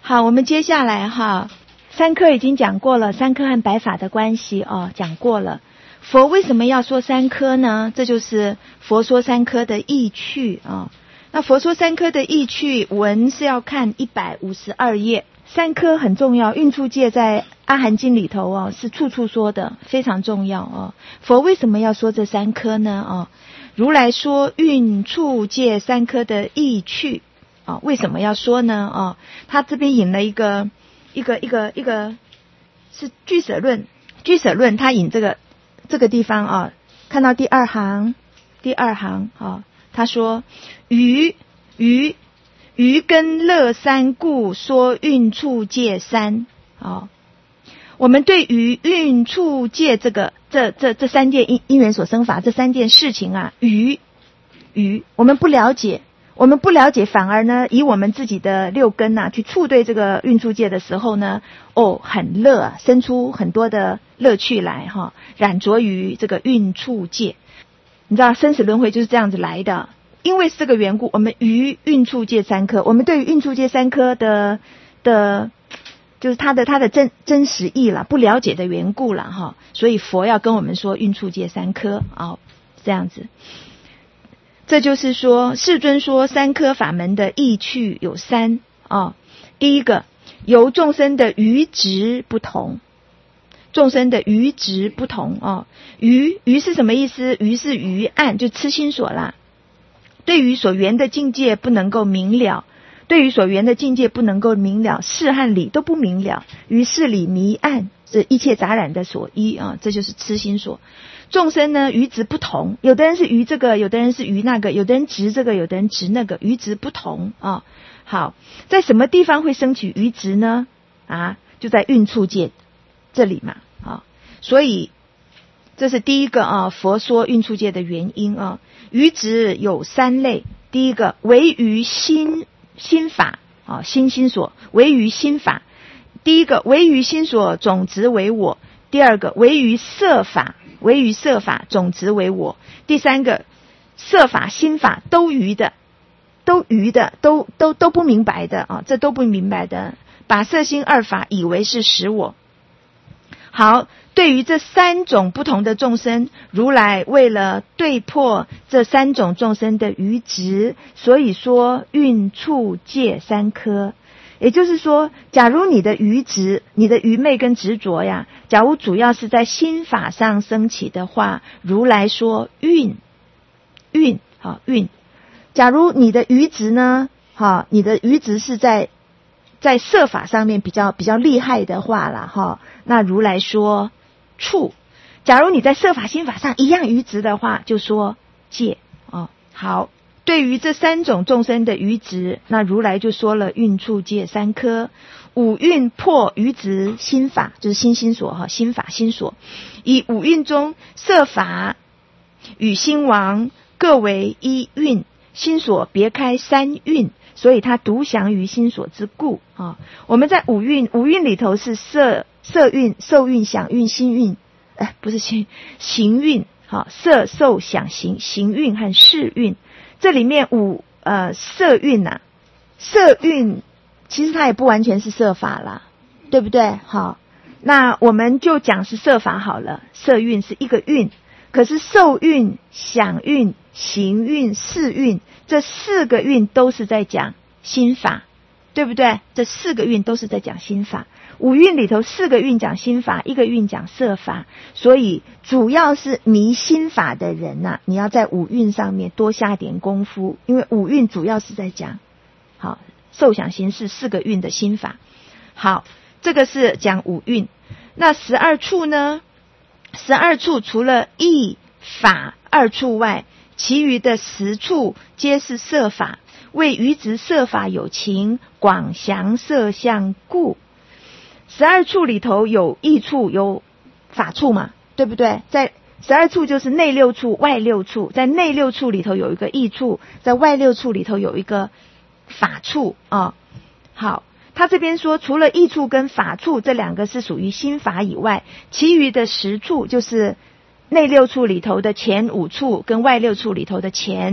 好，我们接下来三科已经讲过了，三科和白法的关系讲过了。佛为什么要说三科呢？这就是佛说三科的意趣那佛说三科的意趣，文是要看152页。三科很重要，运处戒在阿含经里头是处处说的，非常重要佛为什么要说这三科呢如来说运处戒三科的意趣为什么要说呢他这边引了一个是俱舍论，他引这个地方看到第二行他说余根乐三故说运处戒三我们对于运处戒这三件因缘所生法这三件事情我们不了解，反而呢以我们自己的六根去触对这个运处戒的时候呢很乐生出很多的乐趣来染着于这个运处戒。你知道生死轮回就是这样子来的，因为是这个缘故，我们于运处戒三科，我们对于运处戒三科的就是它的真实义啦，不了解的缘故啦所以佛要跟我们说运处戒三科这样子。这就是说世尊说三科法门的意趣有三第一个，由众生的余执不同，余是什么意思？余是余暗，就痴心所啦。对于所缘的境界不能够明了，事和理都不明了，于事理迷暗，这一切杂染的所依这就是痴心所。众生呢余执不同，有的人是余这个，有的人是余那个，有的人执这个，有的人执那个，余执不同好，在什么地方会升起余执呢就在运处戒这里嘛所以这是第一个佛说运处戒的原因余执有三类。第一个为于心法心所，为于心法。第一个为于心所，总执为我。第二个为于色法，总执为我。第三个色法心法都愚的，都不明白的这都不明白的，把色心二法以为是实我。好，对于这三种不同的众生，如来为了对破这三种众生的愚执，所以说运处戒三科。也就是说，假如你的愚执，你的愚昧跟执着呀，假如主要是在心法上升起的话，如来说运。假如你的愚执呢你的愚执是在色法上面比较厉害的话啦那如来说处。假如你在色法心法上一样愚执的话，就说戒好，对于这三种众生的愚执，那如来就说了运处戒三科。五蕴破愚执心法，就是心所心法心所。以五蕴中色法与心王各为一蕴，心所别开三蕴，所以它独详于心所之故我们在五蕴里头是色蕴、受蕴、想蕴、心蕴，不是行蕴色受想行蕴和识蕴。这里面色蕴色蕴其实它也不完全是色法啦，对不对那我们就讲是色法好了。色蕴是一个蕴，可是受蕴、想蕴、行蕴、识蕴这四个蕴都是在讲心法，对不对？这四个蕴都是在讲心法。五蕴里头四个蕴讲心法，一个蕴讲色法，所以主要是迷心法的人你要在五蕴上面多下点功夫，因为五蕴主要是在讲受想行识四个蕴的心法。好，这个是讲五蕴。那12处呢？12处除了意法2处外，其余的10处皆是色法，为愚执色法有情，广详色相故。12处里头有意处有法处嘛，对不对？在12处就是内6处外6处，在内6处里头有一个意处，在外6处里头有一个法处好，他这边说除了意处跟法处这两个是属于心法以外，其余的10处就是内6处里头的前5处跟外6处里头的前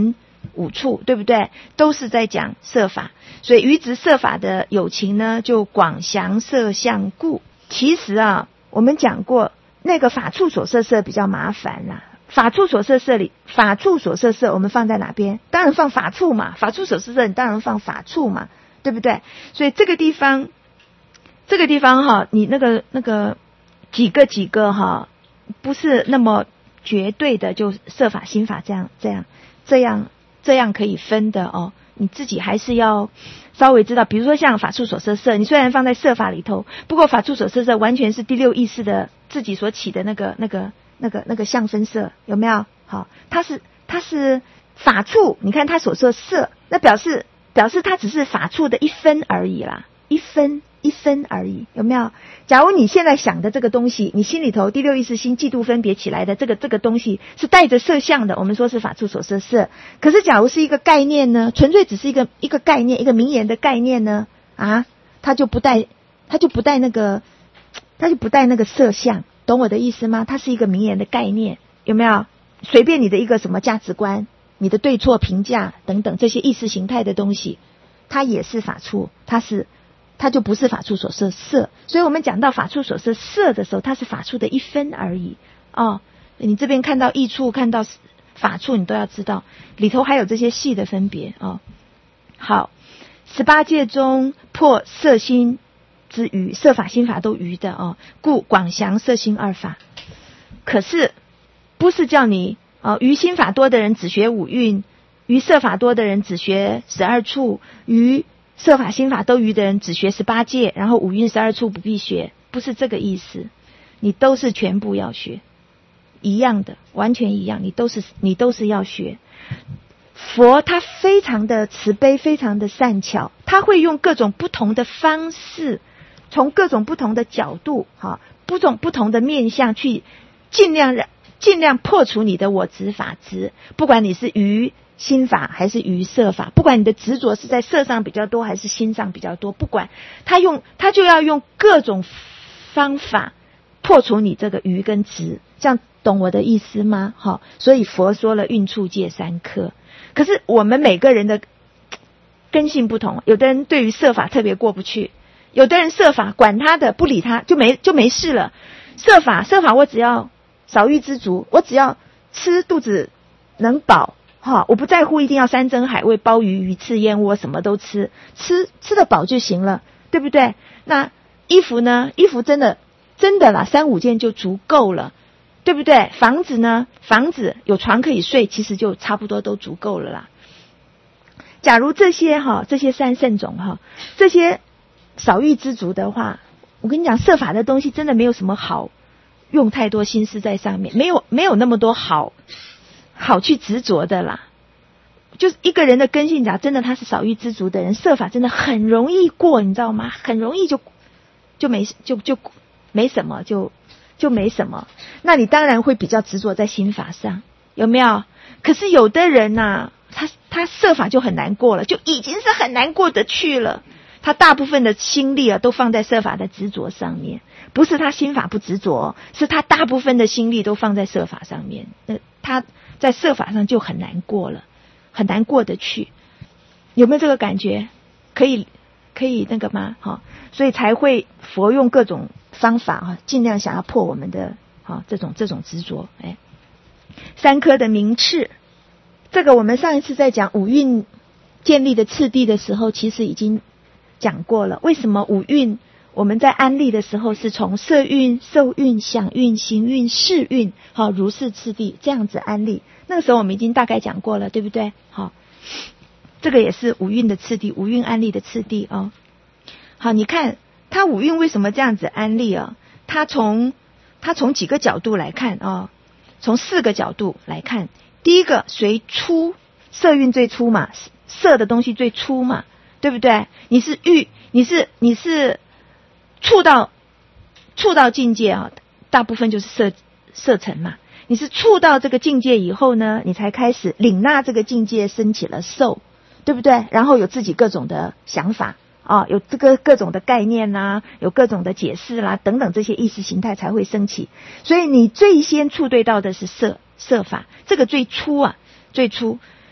五处，对不对？都是在讲色法。所以于执色法的有情呢，就广详色相故。其实啊，我们讲过那个法处所摄色比较麻烦啦。法处所摄色里，法处所摄色我们放在哪边？当然放法处嘛。法处所摄色你当然放法处嘛，对不对？所以这个地方哈，你那个几个哈，不是那么绝对的就色法心法这样可以分的哦。你自己还是要稍微知道，比如说像法处所摄色，你虽然放在色法里头，不过法处所摄色完全是第六意识的自己所起的那个相分色，有没有？好，它是法处，你看它所说色，那表示它只是法处的一分而已啦，一分而已，有没有？假如你现在想的这个东西，你心里头第六意识心嫉妒分别起来的这个东西是带着色相的，我们说是法处所摄色。可是假如是一个概念呢，纯粹只是一个概念，一个名言的概念呢，啊，它就不带那个色相，懂我的意思吗？它是一个名言的概念，有没有？随便你的一个什么价值观，你的对错评价等等这些意识形态的东西，它也是法处，它就不是法处所摄色。所以我们讲到法处所摄色的时候，它是法处的一分而已哦。你这边看到义处，看到法处，你都要知道里头还有这些细的分别哦。好，18戒中破色心之余，色法心法都余的哦，故广详色心二法。可是不是叫你余心法多的人只学五蕴，余色法多的人只学12处，余色法心法都余的人只学18戒，然后五蕴12处不必学，不是这个意思。你都是全部要学，一样的，完全一样，你都是要学。佛他非常的慈悲，非常的善巧，他会用各种不同的方式，从各种不同的角度，不同的面向去尽量破除你的我执法执，不管你是于心法还是于色法，不管你的执着是在色上比较多还是心上比较多，不管他就要用各种方法破除你这个于跟执，这样懂我的意思吗？所以佛说了运处戒3科。可是我们每个人的根性不同，有的人对于色法特别过不去，有的人色法管他的，不理他就没事了。色法我只要少欲知足，我只要吃肚子能饱，我不在乎一定要山珍海味鲍鱼鱼翅燕窝什么都吃得饱就行了，对不对？那衣服呢？衣服真的啦，3、5件就足够了，对不对？房子呢？房子有床可以睡，其实就差不多都足够了啦。假如这些三圣种这些少欲知足的话，我跟你讲，色法的东西真的没有什么好用太多心思在上面，没有那么多好去执着的啦。就是一个人的根性，假真的他是少欲知足的人，色法真的很容易过，你知道吗？很容易就没什么，就没什么。那你当然会比较执着在心法上，有没有？可是有的人啊，他色法就很难过了，就已经是很难过得去了。他大部分的心力都放在色法的执着上面，不是他心法不执着，是他大部分的心力都放在色法上面。他在色法上就很难过了，很难过得去。有没有这个感觉？可以那个吗？所以才会佛用各种方法尽量想要破我们的这种执着。3科的名次，这个我们上一次在讲五蕴建立的次第的时候，其实已经讲过了。为什么五蕴我们在安立的时候是从色蕴、受蕴、想蕴、行蕴、识蕴如是次第这样子安立？那个时候我们已经大概讲过了，对不对？这个也是五蕴的次第，五蕴安立的次第哦。好，你看他五蕴为什么这样子安立啊？他从几个角度来看从4个角度来看。第一个，随粗，色蕴最粗嘛，色的东西最粗嘛，对不对？你是触到境界大部分就是色尘嘛。你是触到这个境界以后呢，你才开始领纳这个境界，升起了受，对不对？然后有自己各种的想法有这个各种的概念啦，有各种的解释啦等等，这些意识形态才会升起。所以你最先触对到的是色法，这个最初最初。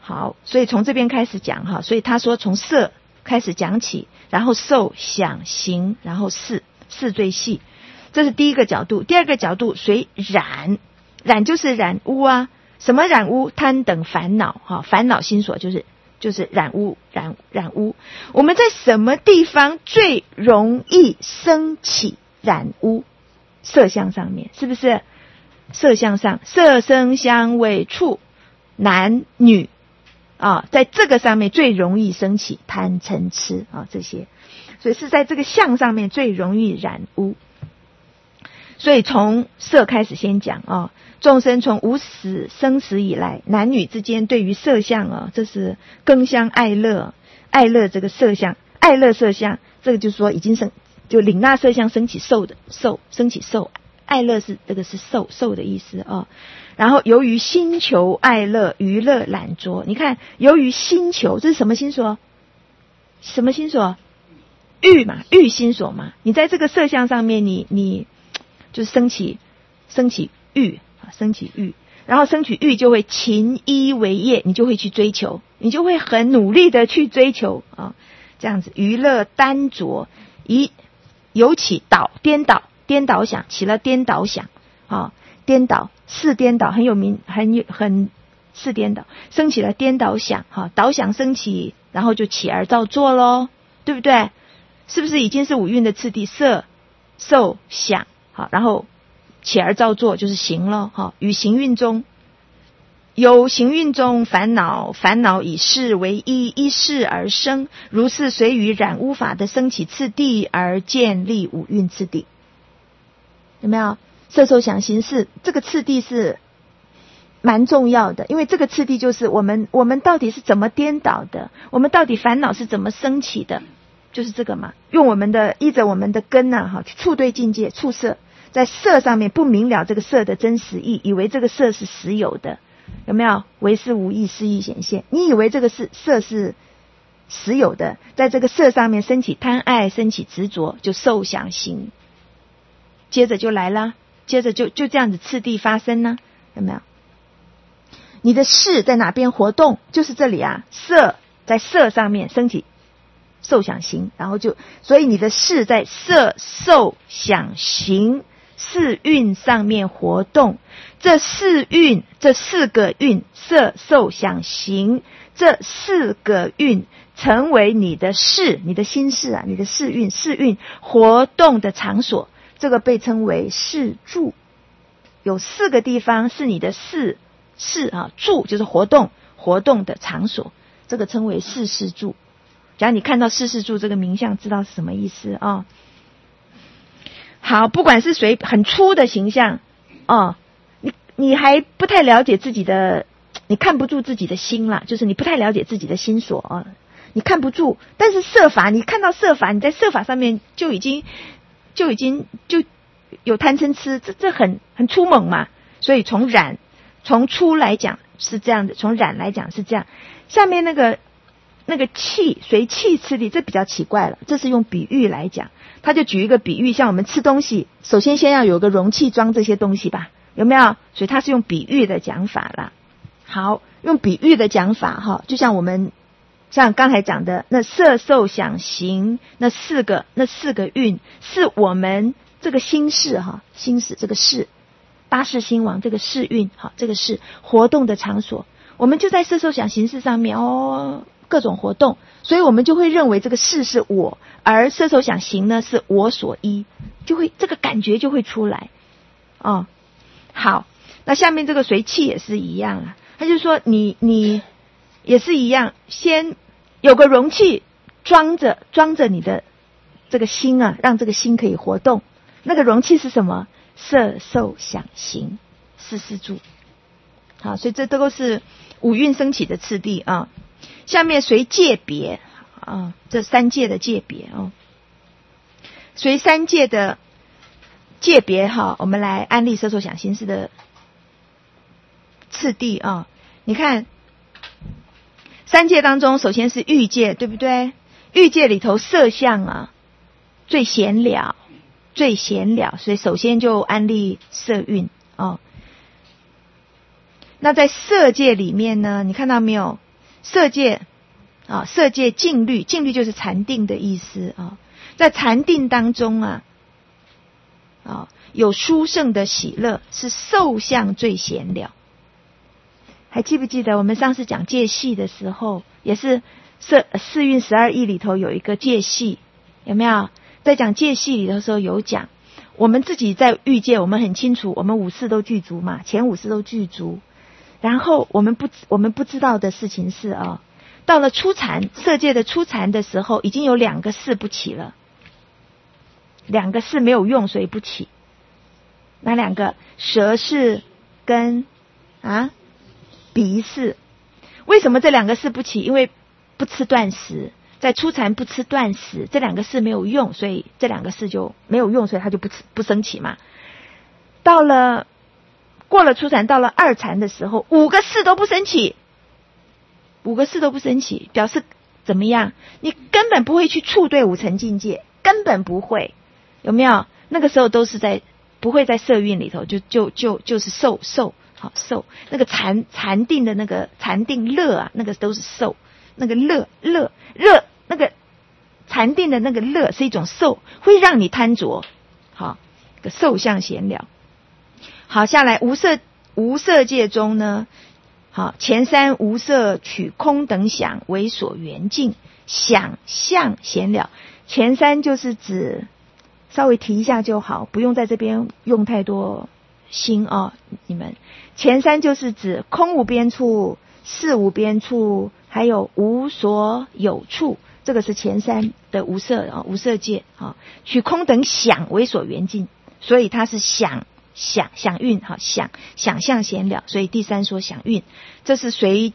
好，所以从这边开始讲哈，所以他说从色开始讲起，然后受想行，然后事最细，这是第一个角度。第二个角度随染，染就是染污啊，什么染污？贪等烦恼哈，烦恼心所就是染污。我们在什么地方最容易升起染污？色相上面，是不是？色相上，色声香味触男女啊，在这个上面最容易升起贪嗔痴啊，这些，所以是在这个相上面最容易染污。所以从色开始先讲啊，众生从无始生死以来，男女之间对于色相啊，这是更相爱乐这个色相，爱乐色相，这个就是说已经就领纳色相升起受，爱乐是这个是受的意思啊。然后由于心求爱乐，娱乐懒着。你看，由于心求，这是什么心所？什么心所？欲嘛，欲心所嘛。你在这个色相上面，你就是升起欲，然后升起欲就会勤依为业，你就会去追求，你就会很努力的去追求啊，这样子娱乐单着，有起颠倒想，起了颠倒想啊，是颠倒很有名，很是颠倒，升起了颠倒想哈，倒想升起，然后就起而造作咯，对不对？是不是已经是五蕴的次第？色受想好，然后起而造作就是行了哈，与行运中有行运中烦恼以事为依事而生，如是随于染污法的升起次第而建立五蕴次第。有没有？色受想行识这个次第是蛮重要的，因为这个次第就是我们到底是怎么颠倒的，我们到底烦恼是怎么升起的，就是这个嘛。依着我们的根啊，去触对境界，触色，在色上面不明了这个色的真实意，以为这个色是实有的，有没有？为是无意，是意显现。你以为这个色是实有的，在这个色上面升起贪爱，升起执着，就受想行，接着就来了，接着就这样子次第发生呢，有没有？你的事在哪边活动？就是这里啊，色在色上面升起受想行，然后所以你的事在色受想行四蕴上面活动。这四个蕴，色受想行这四个蕴成为你的事，你的心事啊，你的四蕴活动的场所，这个被称为事住。有4个地方是你的事啊，住就是活动的场所，这个称为事住。假如你看到事住这个名相，知道是什么意思啊？好，不管是谁很粗的形象哦，你还不太了解自己的，你看不住自己的心啦，就是你不太了解自己的心所啊，你看不住。但是色法，你看到色法，你在色法上面就已经有贪嗔痴，这很粗猛嘛。所以从粗来讲是这样的，从染来讲是这样。下面那个气随气次第，这比较奇怪了，这是用比喻来讲。他就举一个比喻，像我们吃东西，首先要有个容器装这些东西吧，有没有？所以他是用比喻的讲法啦。好，用比喻的讲法哈，就像刚才讲的那色受想行那四个蕴，是我们这个心识哈，心识这个识，八识心王这个识蕴哈，这个是活动的场所。我们就在色受想行识上面各种活动，所以我们就会认为这个事是我，而色受想行呢是我所依，就会这个感觉就会出来哦。好，那下面这个随气也是一样啊，他就说你也是一样，先有个容器装着你的这个心啊，让这个心可以活动。那个容器是什么？色受想行四住。好，所以这都是五蕴升起的次第啊。下面随界别啊，这三界的界别哦，随三界的界别哈，我们来安立色受想行识的次第啊。你看三界当中，首先是欲界，对不对？欲界里头色相啊最显了，所以首先就安立色蕴哦。那在色界里面呢，你看到没有？ 色界啊，色界静虑，静虑就是禅定的意思啊。在禅定当中啊，有殊胜的喜乐，是受相最显了。还记不记得我们上次讲戒系的时候，也是四蕴12义里头有一个戒系，有没有？在讲戒系里头的时候有讲，我们自己在欲界，我们很清楚，我们五识都具足嘛，前五识都具足。然后我们不知道的事情是到了初禅，色界的初禅的时候，已经有2个识不起了，2个识没有用，所以不起。哪2个？舌识跟鼻识。为什么这2个识不起？因为不吃断食，在初禅不吃断食，这2个识没有用，所以这2个识就没有用，所以它就不升起嘛。过了初禅，到了二禅的时候，5个识都不升起，5个识都不升起，表示怎么样？你根本不会去触对5层境界，根本不会，有没有？那个时候都是不会在色蕴里头，就是受那个禅定的那个禅定乐啊，那个都是受，那个乐，那个禅定的那个乐是一种受，会让你贪着，个受相显了。好，下来无色界中呢，前3无色取空等想为所缘境，想相显了。前3就是指稍微提一下就好，不用在这边用太多心你们前3就是指空无边处、事无边处，还有无所有处，这个是前3的无色界取空等想为所缘境，所以它是想蕴想象显了，所以第3说想蕴，这是随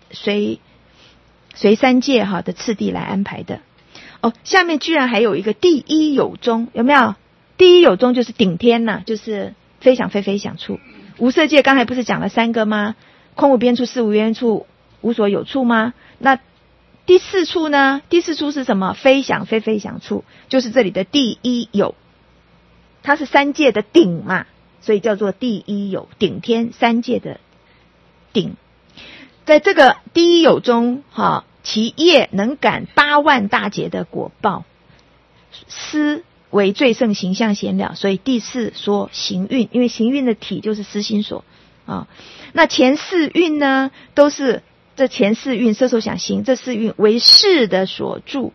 3界的次第来安排的。下面居然还有一个第一有中，有没有？第一有中就是顶天呐，就是非想非非想处。无色界刚才不是讲了3个吗？空无边处、事无边处、无所有处吗？那第4处呢？第4处是什么？非想非非想处，就是这里的第一有，它是3界的顶嘛，所以叫做第一有，顶天3界的顶。在这个第一有中其业能感8万大劫的果报，思为最胜形象显了，所以第4说行蕴，因为行蕴的体就是思心所那前4蕴呢，都是这前4蕴色受想行这4蕴为识的所住，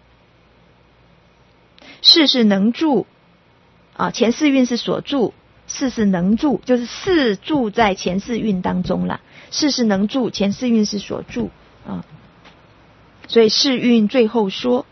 识是能住前4蕴是所住，识是能住，就是识住在前4蕴当中啦，识是能住，前4蕴是所住所以识蕴最后说。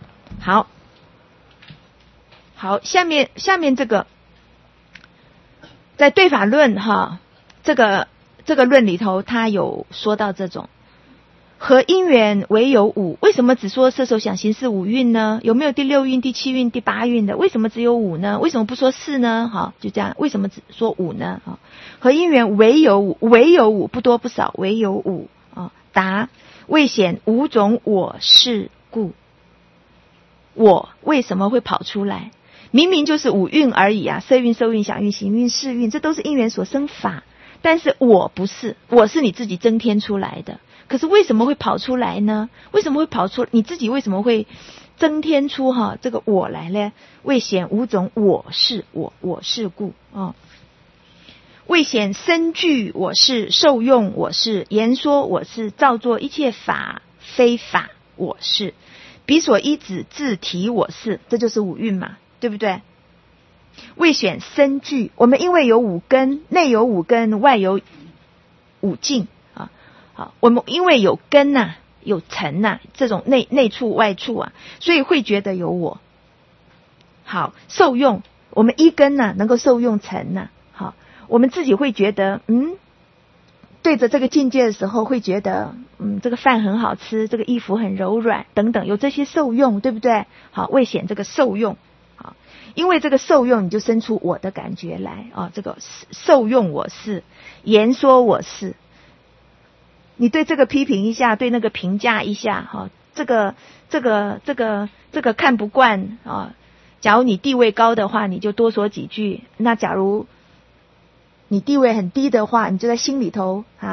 好，下面这个在对法论这个论里头，他有说到这种和因缘唯有5，为什么只说色受想行识5蕴呢？有没有第6蕴、第7蕴、第8蕴的？为什么只有5呢？为什么不说4呢？就这样，为什么只说5呢？和因缘唯有5，唯有5，不多不少，唯有5答未显5种我是故。我为什么会跑出来？明明就是5蕴而已色蕴、受蕴、想蕴、行蕴、识蕴，这都是因缘所生法，但是我不是，我是你自己增添出来的。可是为什么会跑出来呢？为什么会跑出？你自己为什么会增添出这个我来呢？未显5种我是，我是故未显身具我是，受用我是，言说我是，造作一切法非法我是，彼所依止自体我是，这就是5蕴嘛，对不对？未显身具，我们因为有5根，内有5根，外有5境我们因为有根有尘这种内处外处所以会觉得有我。好，受用，我们一根能够受用尘好，我们自己会觉得对着这个境界的时候会觉得这个饭很好吃，这个衣服很柔软等等，有这些受用，对不对？好，未显这个受用因为这个受用，你就生出我的感觉来这个受用我是，言说我是，你对这个批评一下，对那个评价一下这个看不惯假如你地位高的话，你就多说几句；那假如你地位很低的话，你就在心里头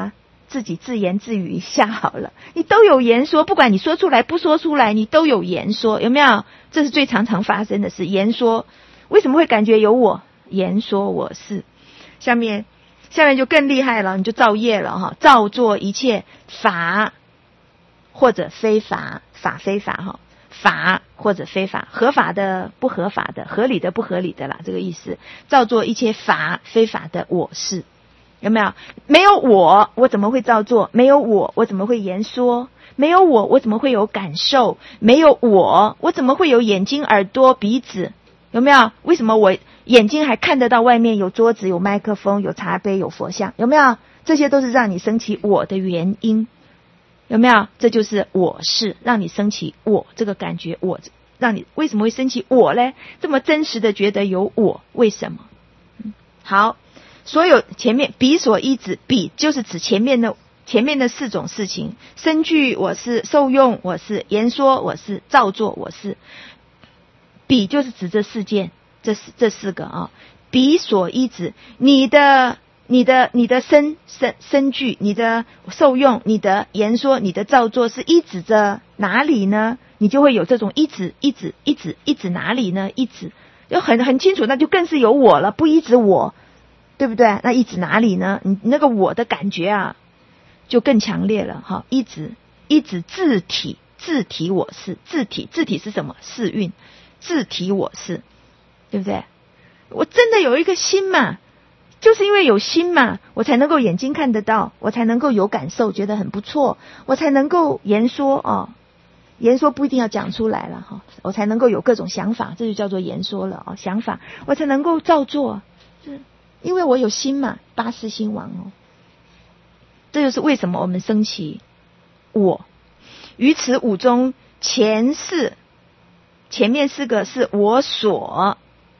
自己自言自语一下好了。你都有言说，不管你说出来不说出来，你都有言说，有没有？这是最常常发生的事。言说为什么会感觉有我？言说我是。下面就更厉害了，你就造业了哈，造作一切法或者非法，法非法哈，法或者非法，合法的不合法的，合理的不合理的啦，这个意思。造作一切法非法的我是，有没有？没有我怎么会造作？没有我怎么会言说？没有我怎么会有感受？没有我怎么会有眼睛、耳朵、鼻子？有没有？为什么我眼睛还看得到外面有桌子、有麦克风、有茶杯、有佛像？有没有？这些都是让你升起我的原因。有没有？这就是我是，让你升起我这个感觉。我让你为什么会升起我呢？这么真实的觉得有我，为什么？好，所有前面彼所依止，彼就是指前面的四种事情：身具我是，受用我是，言说我是，造作我是。彼就是指这四件，这四个啊。彼所依止，你的身具，你的受用，你的言说，你的造作是依止着哪里呢？你就会有这种依止哪里呢？依止就很清楚，那就更是有我了，不依止我，对不对？那依止哪里呢？你那个我的感觉啊，就更强烈了哈。依止自体我是，自体是什么？是蕴，自体我是，对不对？我真的有一个心嘛，就是因为有心嘛，我才能够眼睛看得到，我才能够有感受，觉得很不错，我才能够言说哦。言说不一定要讲出来了哈，我才能够有各种想法，这就叫做言说了哦。想法我才能够造作，因为我有心嘛，八识心王哦。这就是为什么我们升起我。于此五中前面四个是我所，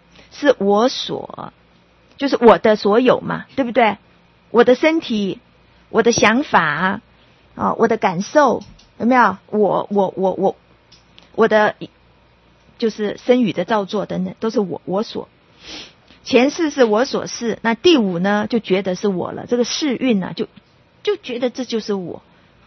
就是我的所有嘛，对不对？我的身体，我的想法啊，我的感受，有没有？我的就是身语的造作等等，都是我所。前四是我所是，那第五呢，就觉得是我了。这个世蕴啊，就觉得这就是我。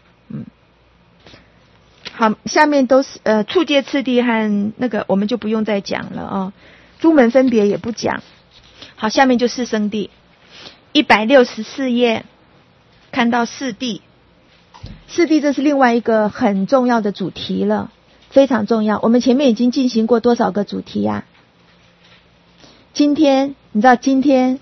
好，下面都是处界次第和那个我们就不用再讲了啊，诸门分别也不讲。好，下面就四生谛，164页看到四谛。四谛这是另外一个很重要的主题了，非常重要。我们前面已经进行过多少个主题啊？今天你知道今天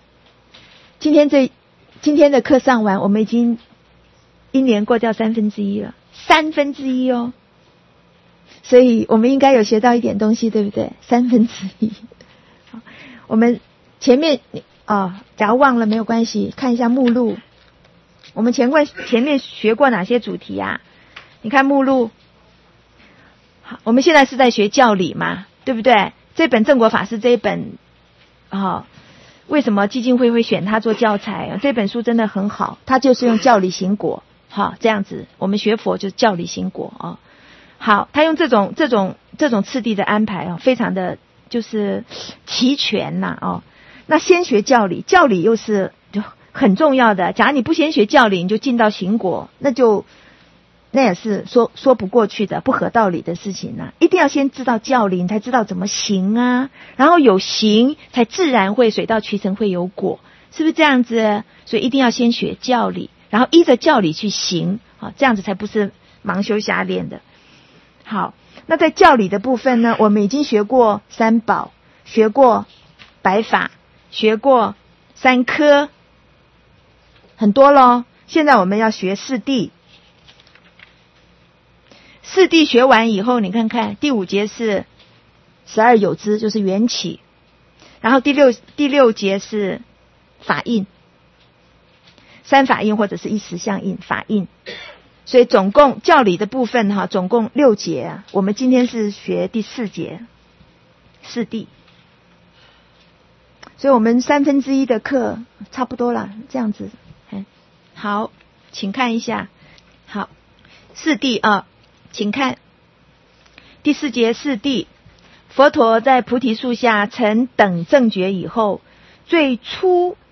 的课上完，我们已经一年过掉1/3了，1/3哦。所以我们应该有学到一点东西，对不对？1/3。我们前面假如忘了没有关系，看一下目录。我们前面学过哪些主题啊？你看目录。好，我们现在是在学教理嘛，对不对？这本正果法师这一本为什么基金会会选它做教材？这本书真的很好，它就是用教理行果，这样子，我们学佛就是教理行果啊。好，他用这种次第的安排非常的就是齐全呐那先学教理，教理又是就很重要的。假如你不先学教理，你就进到行果，那也是说不过去的，不合道理的事情啊。一定要先知道教理，你才知道怎么行啊。然后有行，才自然会水到渠成，会有果，是不是这样子？所以一定要先学教理，然后依着教理去行这样子才不是盲修瞎练的。好，那在教理的部分呢，我们已经学过三宝，学过百法，学过三科，很多咯。现在我们要学四谛。四谛学完以后，你看看第五节是12有支，就是缘起，然后第六节是法印，三法印或者是一实相印，法印。所以总共教理的部分总共6节我们今天是学第4节四谛，所以我们1/3的课差不多了，这样子。好，请看一下。好，四谛请看第4节四谛。佛陀在菩提树下成等正觉以后，最初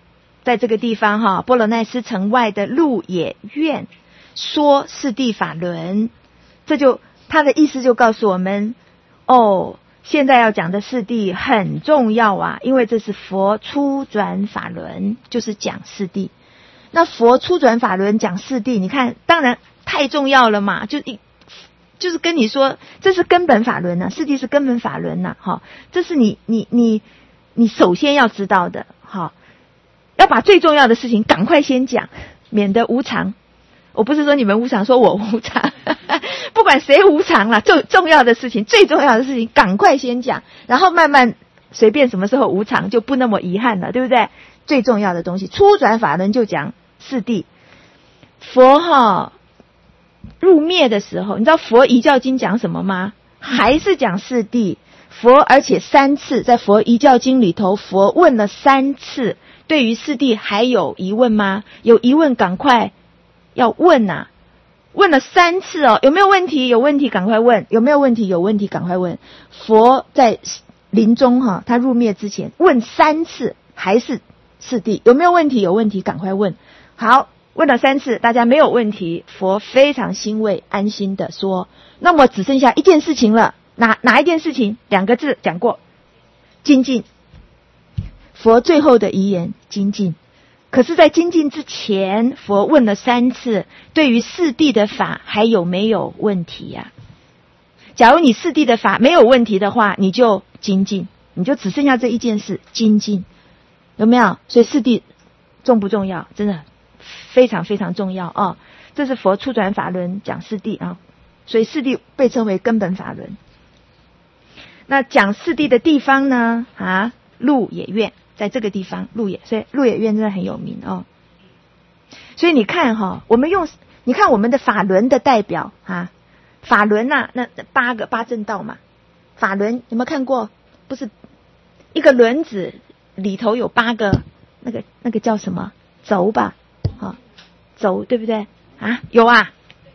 在这个地方哈，波罗奈斯城外的鹿野苑说四谛法轮，这就他的意思就告诉我们，现在要讲的四谛很重要啊，因为这是佛初转法轮，就是讲四谛。那佛初转法轮讲四谛，你看当然太重要了嘛，就是跟你说这是根本法轮啊，四谛是根本法轮啊，这是你首先要知道的，要把最重要的事情赶快先讲，免得无常。我不是说你们无常，说我无常不管谁无常啦，重要的事情，最重要的事情赶快先讲，然后慢慢随便什么时候无常就不那么遗憾了，对不对？最重要的东西初转法轮就讲四谛。佛入灭的时候，你知道佛遗教经讲什么吗？还是讲四谛。佛而且3次，在佛遗教经里头，佛问了3次，对于四谛还有疑问吗？有疑问赶快要问啊，问了3次有没有问题？有问题赶快问，有没有问题？有问题赶快问。佛在临终他入灭之前问3次，还是四谛，有没有问题？有问题赶快问。好，问了3次，大家没有问题，佛非常欣慰安心的说，那么只剩下一件事情了。哪一件事情？2个字讲过，精进。佛最后的遗言精进。可是在精进之前，佛问了3次，对于四谛的法还有没有问题呀？假如你四谛的法没有问题的话，你就精进，你就只剩下这一件事，精进，有没有？所以四谛重不重要？真的非常非常重要这是佛初转法轮讲四谛所以四谛被称为根本法轮。那讲四谛的地方呢？鹿野苑，在这个地方所以鹿野苑真的很有名所以你看你看我们的法轮的代表法轮那八正道嘛，法轮有没有看过？不是一个轮子里头有8个那个叫什么轴吧？轴对不对有啊？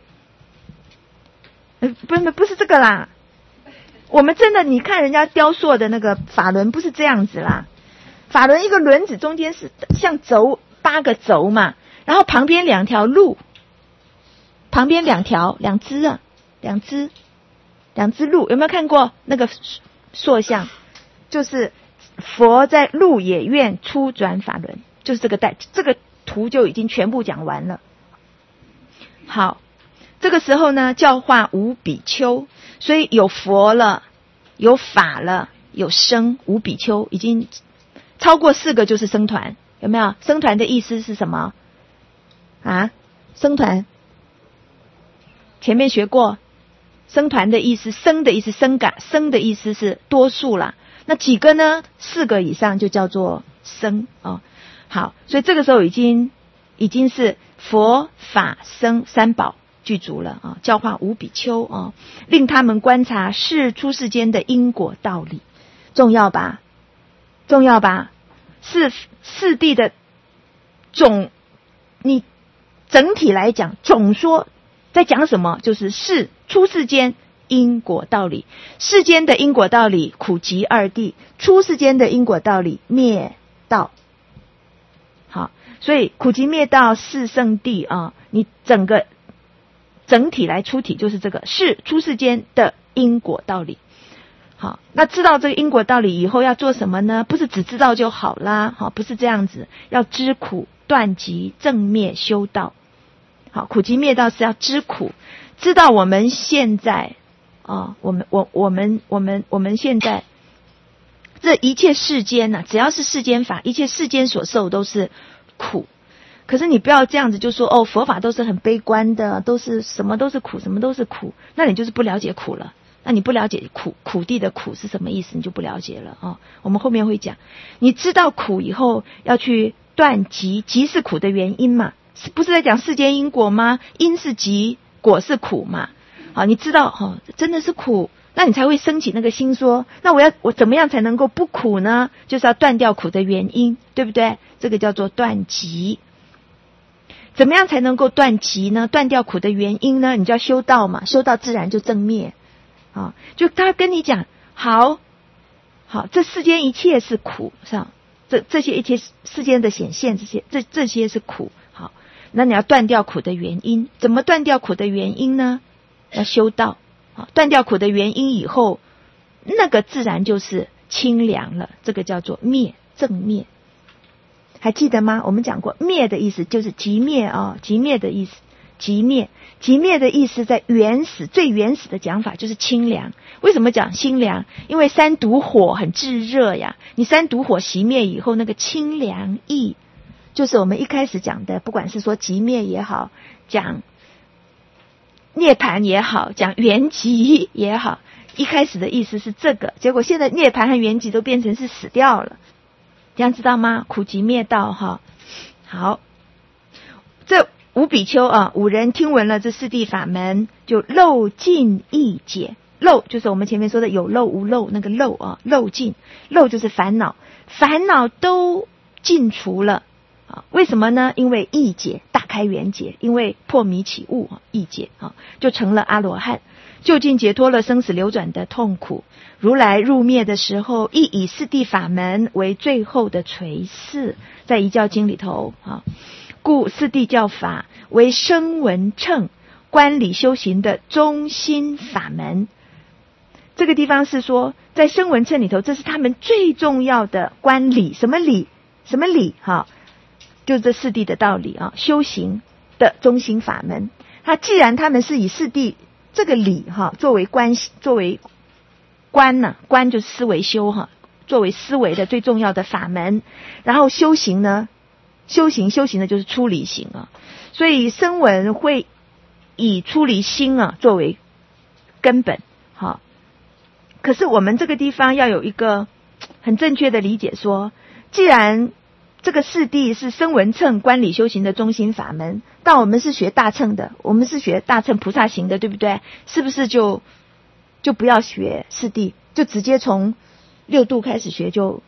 不是这个啦。我们真的，你看人家雕塑的那个法轮不是这样子啦，法轮一个轮子中间是像轴8个轴嘛，然后旁边2条路，旁边2只路，有没有看过那个塑像？就是佛在鹿野苑初转法轮，就是这个图就已经全部讲完了。好，这个时候呢，教化五比丘，所以有佛了，有法了，有僧，五比丘已经超过4个就是僧团，有没有？僧团的意思是什么僧团前面学过，僧团的意思，僧的意思，僧的意思是多数啦。那几个呢？4个以上就叫做僧好，所以这个时候已经是佛法僧3宝具足了教化五比丘令他们观察是出世间的因果道理，重要吧？是四谛的你整体来讲总说在讲什么？就是是出世间因果道理，世间的因果道理苦集2谛，出世间的因果道理灭道。好，所以苦集灭道四圣谛你整体来出体就是这个是出世间的因果道理。好，那知道这个因果道理以后要做什么呢？不是只知道就好啦，不是这样子，要知苦断集正灭修道。好，苦集灭道是要知苦，知道我们现在我们现在这一切世间只要是世间法，一切世间所受都是苦。可是你不要这样子就说佛法都是很悲观的，都是什么都是苦，什么都是苦，那你就是不了解苦了。那你不了解苦谛的苦是什么意思，你就不了解了我们后面会讲，你知道苦以后要去断集，集是苦的原因嘛，不是在讲世间因果吗？因是集，果是苦嘛。好，你知道真的是苦，那你才会升起那个心说，那我怎么样才能够不苦呢？就是要断掉苦的原因，对不对？这个叫做断集。怎么样才能够断集呢？断掉苦的原因呢？你就要修道嘛，修道自然就正灭就他跟你讲，好，这世间一切是苦，是吧？ 这些一些世间的显现，这些是苦。好，那你要断掉苦的原因，怎么断掉苦的原因呢？要修道。好，断掉苦的原因以后，那个自然就是清凉了，这个叫做灭，正灭。还记得吗？我们讲过灭的意思就是寂灭啊，寂灭的意思，寂灭的意思在最原始的讲法就是清凉。为什么讲清凉？因为三毒火很炙热呀，你三毒火熄灭以后，那个清凉意，就是我们一开始讲的，不管是说寂灭也好，讲涅槃也好，讲圆寂也好，一开始的意思是这个，结果现在涅槃和圆寂都变成是死掉了，这样知道吗？苦集灭道哈。好，这五比丘啊，五人听闻了这四谛法门，就漏尽意解。漏就是我们前面说的有漏无漏，那个漏啊，漏尽，漏就是烦恼，烦恼都尽除了啊。为什么呢？因为意解，大开圆解，因为破迷起悟啊，意解啊，就成了阿罗汉，究竟解脱了生死流转的痛苦。如来入灭的时候，亦以四谛法门为最后的垂示，在遗教经里头啊，故四谛教法为声闻乘观理修行的中心法门。这个地方是说，在声闻乘里头，这是他们最重要的观理。什么理？什么理？哈，就是这四谛的道理啊，修行的中心法门。那既然他们是以四谛这个理哈作为观呢，观就是思维修哈，作为思维的最重要的法门。然后修行呢，修行的就是出离行啊。所以声闻会以出离心啊作为根本。好，可是我们这个地方要有一个很正确的理解说，既然这个四谛是声闻乘观理修行的中心法门，但我们是学大乘的，我们是学大乘菩萨行的，对不对？是不是就不要学四谛，就直接从六度开始学就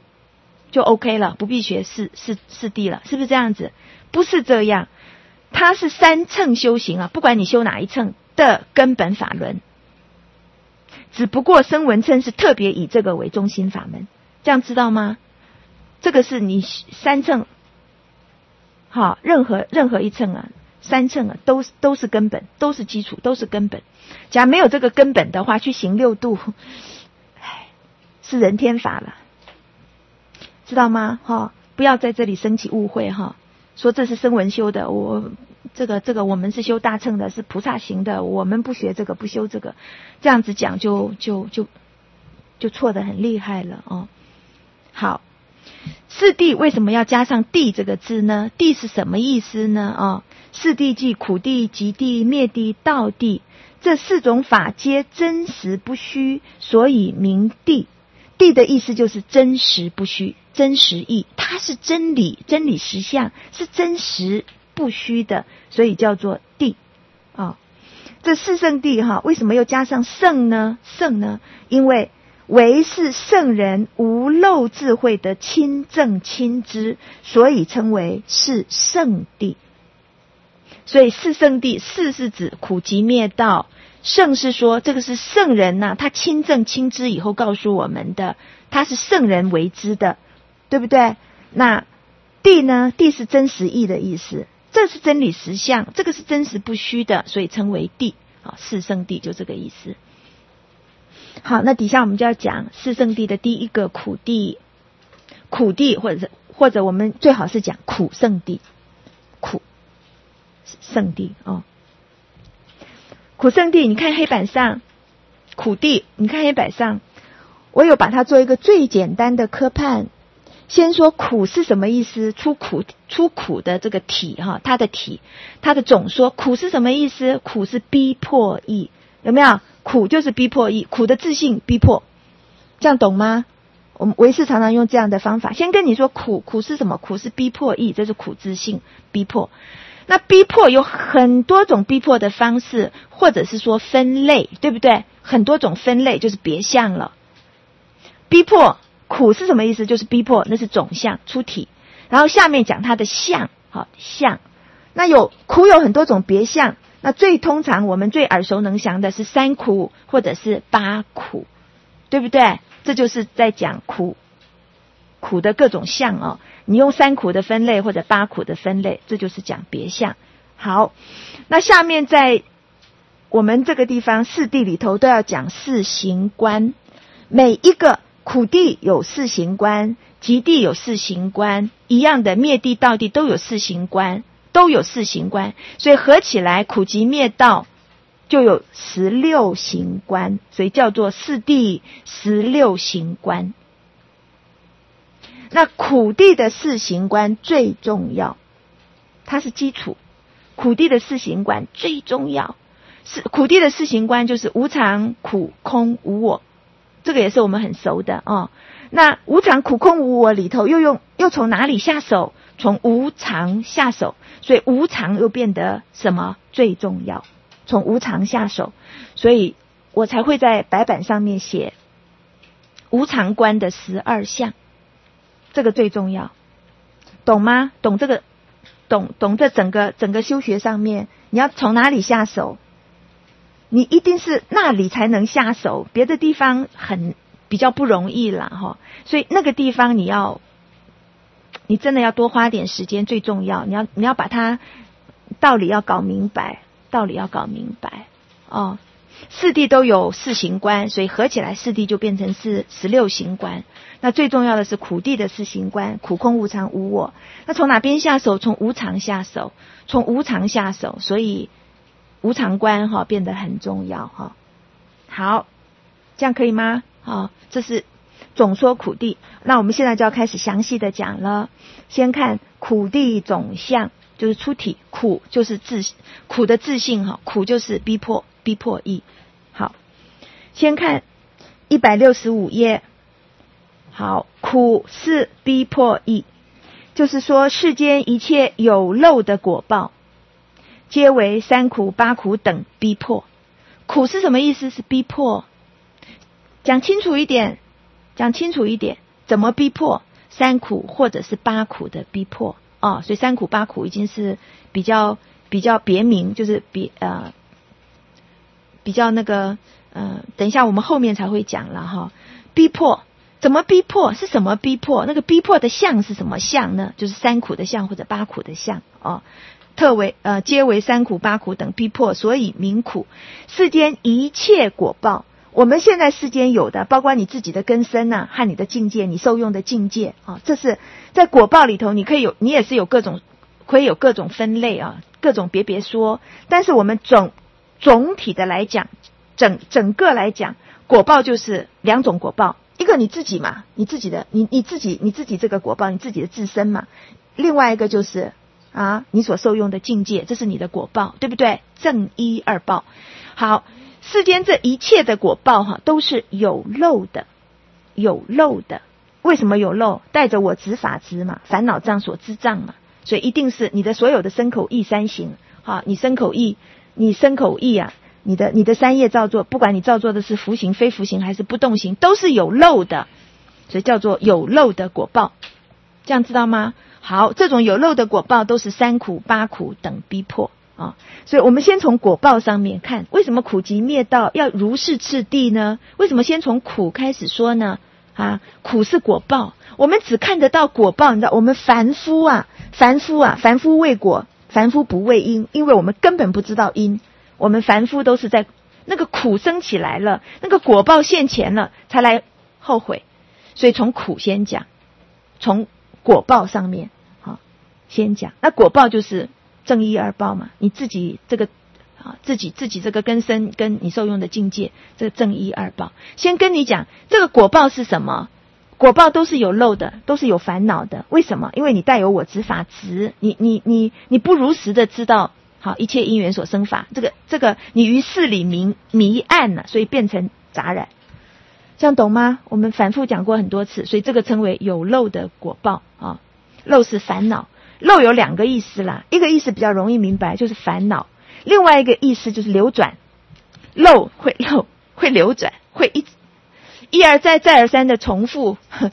OK 了，不必学四谛了，是不是这样子？不是这样，它是三乘修行啊，不管你修哪一乘的根本法轮，只不过声闻乘是特别以这个为中心法门，这样知道吗？这个是你三乘，好，任何一乘啊，三乘啊，都是根本，都是基础，都是根本。假如没有这个根本的话，去行六度，是人天法了，知道吗？哈，不要在这里升起误会哈，说这是声闻修的，这个我们是修大乘的，是菩萨行的，我们不学这个，不修这个，这样子讲就错得很厉害了哦。好，四谛为什么要加上谛这个字呢？谛是什么意思呢？四谛即苦谛、集谛、灭谛、道谛，这四种法皆真实不虚，所以名谛。谛的意思就是真实不虚，真实义，它是真理，真理实相，是真实不虚的，所以叫做谛这四圣谛为什么又加上圣呢？圣呢，因为为是圣人无漏智慧的亲证亲知，所以称为是圣谛。所以四圣谛，四是指苦集灭道，圣是说这个是圣人他亲证亲知以后告诉我们的，他是圣人为之的，对不对？那谛呢？谛是真实义的意思，这是真理实相，这个是真实不虚的，所以称为谛。四圣谛就这个意思。好，那底下我们就要讲四圣谛的第一个苦谛，或者我们最好是讲苦圣谛，苦圣谛苦圣谛，你看黑板上苦谛，你看黑板上我有把它做一个最简单的科判。先说苦是什么意思，出苦的这个体它的体，它的总说苦是什么意思？苦是逼迫意，有没有？苦就是逼迫意，苦的自性逼迫，这样懂吗？我们唯识常常用这样的方法，先跟你说苦是什么？苦是逼迫意，这是苦自性逼迫。那逼迫有很多种逼迫的方式，或者是说分类，对不对？很多种分类就是别相了。逼迫苦是什么意思？就是逼迫，那是总相出体。然后下面讲它的相，相。那苦有很多种别相，那通常我们最耳熟能详的是三苦或者是八苦，对不对？这就是在讲苦。 苦的各种相哦，你用3苦的分类或者8苦的分类，这就是讲别相。好，那下面在我们这个地方四谛里头都要讲四行观，每一个苦谛有四行观，极谛有四行观，一样的灭谛道谛都有四行观，所以合起来苦集灭道就有16行观，所以叫做四谛16行观。那苦谛的四行观最重要，它是基础。苦谛的四行观最重要，苦谛的四行观就是无常、苦、空、无我，这个也是我们很熟的哦。那无常、苦、空、无我里头又从哪里下手？从无常下手，所以无常又变得什么最重要？从无常下手，所以我才会在白板上面写无常观的12项，这个最重要，懂吗？懂这个，懂这整个修学上面，你要从哪里下手？你一定是那里才能下手，别的地方比较不容易啦齁。所以那个地方你真的要多花点时间，最重要，你要把它道理要搞明白哦。四谛都有四行观，所以合起来四谛就变成是16行观。那最重要的是苦谛的四行观，苦空无常无我。那从哪边下手？从无常下手，所以无常观变得很重要哈。好，这样可以吗？这是总说苦谛。那我们现在就要开始详细的讲了。先看苦谛总相，就是出体。苦就是苦的自性苦就是逼迫意。好，先看165页。好，苦是逼迫意，就是说世间一切有漏的果报，皆为3苦8苦等逼迫。苦是什么意思？是逼迫。讲清楚一点，怎么逼迫？3苦或者是8苦的逼迫所以3苦8苦已经是比较别名，就是比较那个等一下我们后面才会讲了哈。逼迫怎么逼迫？是什么逼迫？那个逼迫的相是什么相呢？就是3苦的相或者8苦的相皆为3苦8苦等逼迫，所以名苦。世间一切果报，我们现在世间有的，包括你自己的根身和你的境界，你受用的境界这是在果报里头，你也是有各种，可以有各种分类各种别说。但是我们总体的来讲，整个来讲，果报就是2种果报，一个你自己嘛，你自己这个果报，你自己的自身嘛；另外一个就是你所受用的境界，这是你的果报，对不对？正一二报。好，世间这一切的果报都是有漏的。为什么有漏？带着我执法执嘛，烦恼障所知障嘛，所以一定是你的所有的身口意3行你身口意你的3业造作，不管你造作的是福行非福行还是不动行，都是有漏的，所以叫做有漏的果报。这样知道吗？好，这种有漏的果报都是3苦8苦等逼迫所以我们先从果报上面看，为什么苦集灭道要如是次第呢？为什么先从苦开始说呢？苦是果报，我们只看得到果报，你知道我们凡夫为果，凡夫不为因，因为我们根本不知道因，我们凡夫都是在那个苦生起来了，那个果报现前了才来后悔，所以从苦先讲，从果报上面先讲。那果报就是正一二报嘛，你自己这个自己这个根身跟你受用的境界，这个正一二报。先跟你讲这个果报是什么，果报都是有漏的，都是有烦恼的。为什么？因为你带有我执法执，你不如实的知道一切因缘所生法，这个你于事里迷暗了，所以变成杂染。这样懂吗？我们反复讲过很多次，所以这个称为有漏的果报漏是烦恼，漏有2个意思啦，一个意思比较容易明白，就是烦恼；另外一个意思就是流转，漏会流转，会一而再再而三的重复，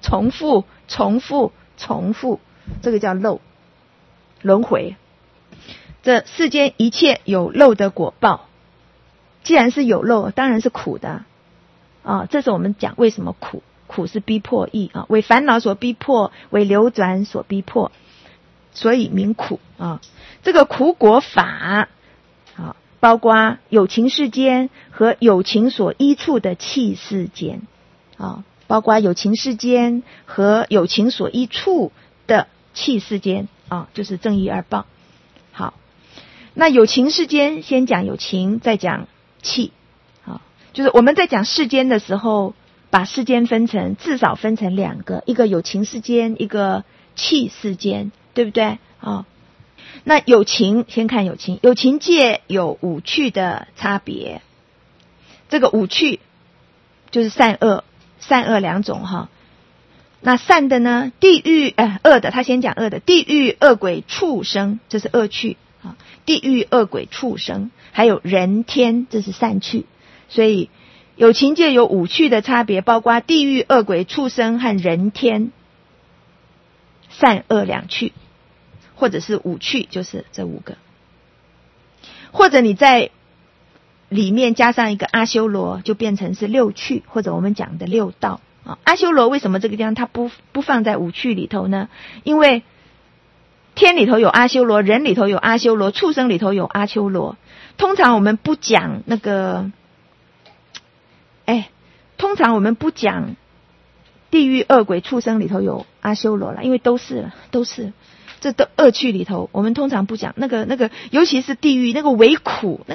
这个叫漏，轮回。这世间一切有漏的果报，既然是有漏，当然是苦的这是我们讲为什么苦苦是逼迫意啊，为烦恼所逼迫，为流转所逼迫，所以名苦啊。这个苦果法啊，包括有情世间和有情所依处的器世间啊，包括有情世间和有情所依处的器世间啊，就是正义二报。好，那有情世间先讲有情，再讲器。好，就是我们在讲世间的时候，把世间至少分成两个，一个有情世间，一个器世间，对不对啊？那有情，先看有情，有情界有五趣的差别。这个五趣就是善恶两种哈。那善的呢，地狱恶的，他先讲恶的，地狱、恶鬼、畜生，这是恶趣啊。地狱、恶鬼、畜生，还有人天，这是善趣。所以有情界有五趣的差别，包括地狱、恶鬼、畜生和人天，善恶两趣，或者是五趣，就是这五个。或者你在里面加上一个阿修罗，就变成是六趣，或者我们讲的六道啊。阿修罗为什么这个地方它不放在五趣里头呢？因为天里头有阿修罗，人里头有阿修罗，畜生里头有阿修罗。通常我们不讲那个，通常我们不讲地狱、恶鬼、畜生里头有阿修罗了，因为都是这都恶趣里头，我们通常不讲那个，尤其是地狱那个为苦，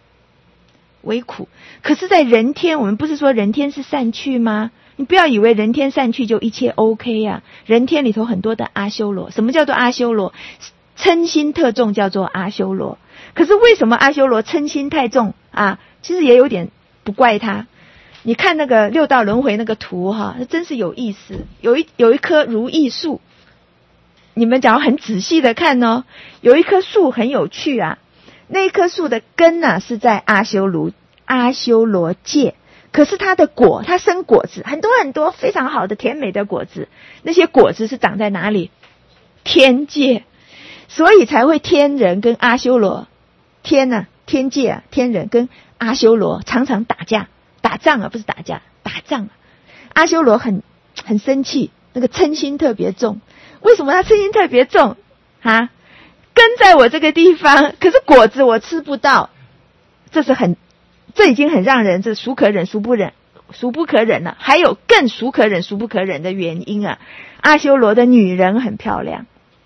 可是在人天，我们不是说人天是善趣吗？你不要以为人天善趣就一切 OK 啊，人天里头很多的阿修罗。什么叫做阿修罗？嗔心特重叫做阿修罗。可是为什么阿修罗嗔心太重啊？其实也有点不怪他。你看那个六道轮回那个图哈，真是有意思。有一棵如意树，你们假如很仔细的看哦，有一棵树很有趣啊。那一棵树的根啊是在阿修罗界，可是它的果，它生果子，很多很多非常好的甜美的果子，那些果子是长在哪里？天界，所以才会天人跟阿修罗，天界啊，天人跟阿修罗常常打仗啊，不是打架，打仗啊。阿修罗很生气，那个嗔心特别重。为什么他嗔心特别重啊？根在我这个地方，可是果子我吃不到，这已经很让人这孰可忍孰不可忍了。还有更孰可忍孰不可忍的原因啊，阿修罗的女人很漂亮，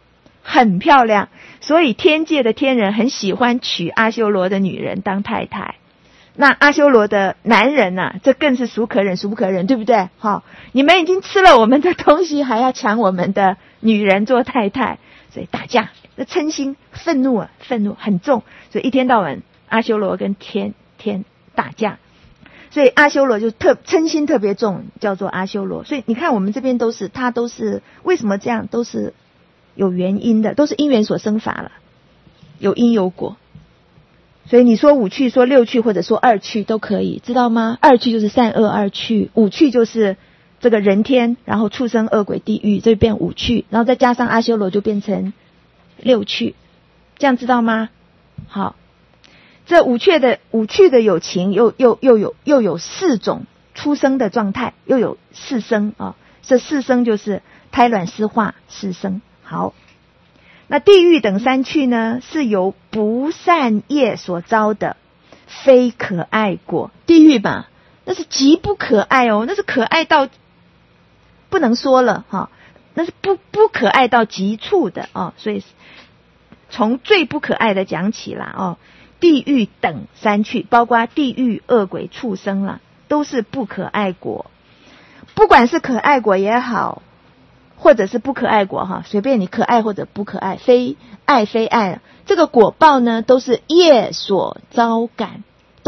所以天界的天人很喜欢娶阿修罗的女人当太太。那阿修罗的男人啊，这更是孰可忍孰不可忍，对不对？你们已经吃了我们的东西，还要抢我们的女人做太太，所以打架，那嗔心愤怒很重，所以一天到晚阿修罗跟天打架，所以阿修罗就嗔心特别重，叫做阿修罗。所以你看我们这边都是为什么这样，都是有原因的，都是因缘所生法了，有因有果。所以你说五趣，说六趣，或者说二趣都可以，知道吗？二趣就是善恶二趣，五趣就是这个人天，然后畜生、恶鬼、地狱，这就变五趣，然后再加上阿修罗就变成六趣，这样知道吗？好，这五趣的有情又有四种出生的状态，又有四生啊，这四生就是胎卵湿化四生。好。那地狱等三趣呢，是由不善业所遭的非可爱果。地狱嘛，那是极不可爱哦，那是可爱到不能说了哈，那是不可爱到极处的哦。所以从最不可爱的讲起啦哦，地狱等三趣，包括地狱、恶鬼、畜生啦，都是不可爱果。不管是可爱果也好，或者是不可爱果哈，随便你可爱或者不可爱，非爱，这个果报呢都是业所招感，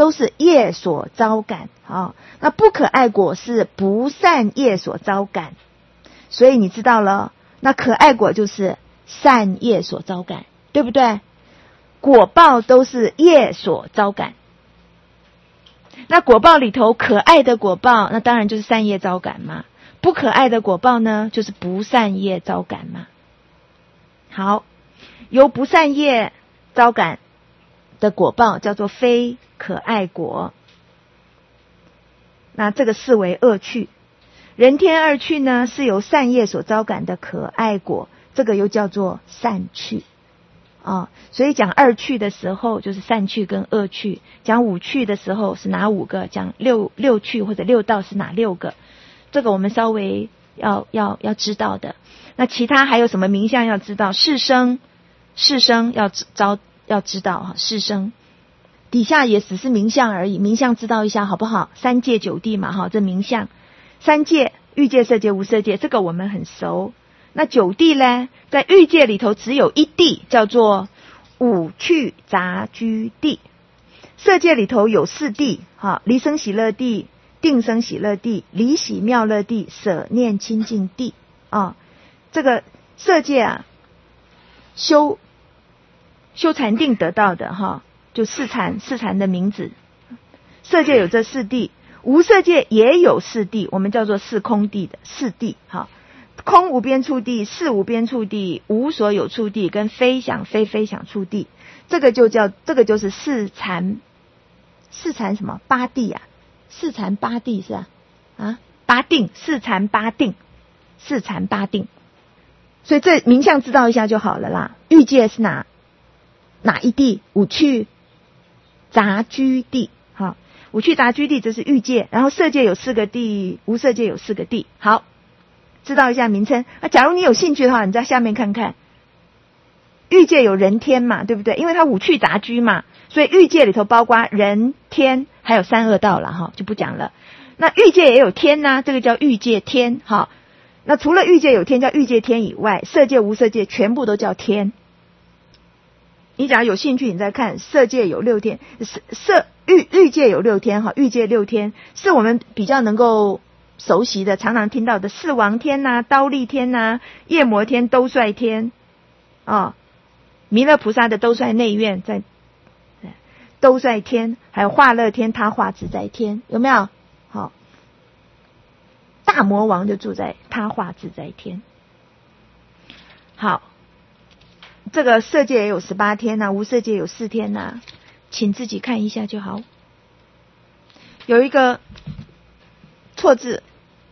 啊。那不可爱果是不善业所招感，所以你知道了，那可爱果就是善业所招感，对不对？果报都是业所招感，那果报里头可爱的果报，那当然就是善业招感嘛。不可爱的果报呢，就是不善业招感嘛。好，由不善业招感的果报叫做非可爱果，那这个视为恶趣。 人天二趣呢，是由善业所招感的可爱果，这个又叫做善趣。所以讲二趣的时候就是善趣跟恶趣，讲五趣的时候是哪5个，讲六趣或者六道是哪6个，这个我们稍微要知道的。那其他还有什么名相要知道？世生要知道世生底下也只是名相而已，名相知道一下好不好？三界九地嘛这名相，三界欲界、色界、无色界，这个我们很熟。那九地呢，在欲界里头只有一地叫做五趣杂居地，色界里头有4地离生喜乐地、定生喜乐地、离喜妙乐地、舍念清净地这个色界修禅定得到的就四禅的名字。色界有这4地，无色界也有4地，我们叫做四空地的4地空无边处地、事无边处地、无所有处地跟非想非非想处地，这个就是四禅什么八地四禅八地是八定，四禅八定，所以这名相知道一下就好了啦。欲界是哪一地？五趣杂居地五趣杂居地这是欲界，然后色界有4个地，无色界有4个地。好，知道一下名称。假如你有兴趣的话，你在下面看看，欲界有人天嘛，对不对？因为它五趣杂居嘛，所以欲界里头包括人天还有三恶道了就不讲了。那欲界也有天这个叫欲界天那除了欲界有天叫欲界天以外，色界无色界全部都叫天。你假如有兴趣，你再看色界有6天，欲界有6天欲界6天是我们比较能够熟悉的，常常听到的四王天忉利天夜摩天、兜率天弥勒菩萨的兜率内院在兜率天，还有化乐天、他化自在天，有没有？大魔王就住在他化自在天。好，这个色界也有18天无色界有4天请自己看一下就好。有一个错字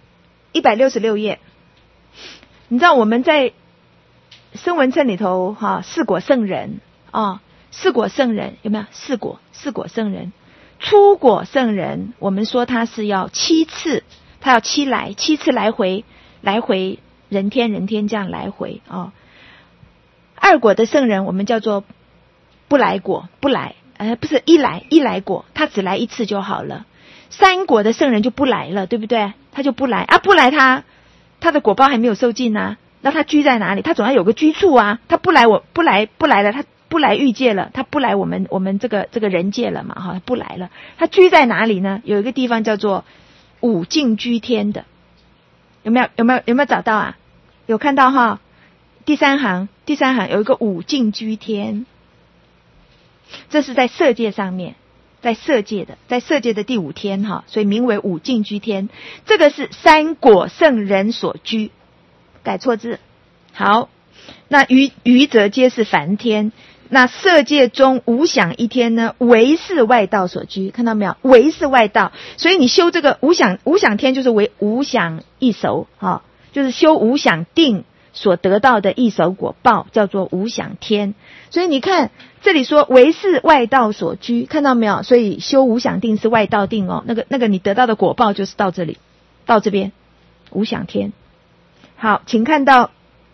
166页，你知道我们在声闻称里头四果圣人四果圣人有没有？四果圣人，初果圣人我们说他是要7次，他要7次来回人天这样来回二果的圣人我们叫做不来果，不是一来果，他只来1次就好了。3果的圣人就不来了，对不对？他就不来不来他的果报还没有受尽那他居在哪里？他总要有个居处他不来了，他不来欲界了，他不来我们这个人界了嘛不来了。他居在哪里呢？有一个地方叫做五净居天的，有没有找到有看到第三行有一个五净居天，这是在色界上面，在色界的第5天所以名为五净居天。这个是3果圣人所居，改错字。好，那余则皆是梵天。那色界中无想1天呢，唯是外道所居，看到没有？唯是外道，所以你修这个无想天就是为无想一熟就是修无想定所得到的一熟果报，叫做无想天。所以你看这里说唯是外道所居，看到没有？所以修无想定是外道定那个你得到的果报就是到这里，到这边无想天。好，请看到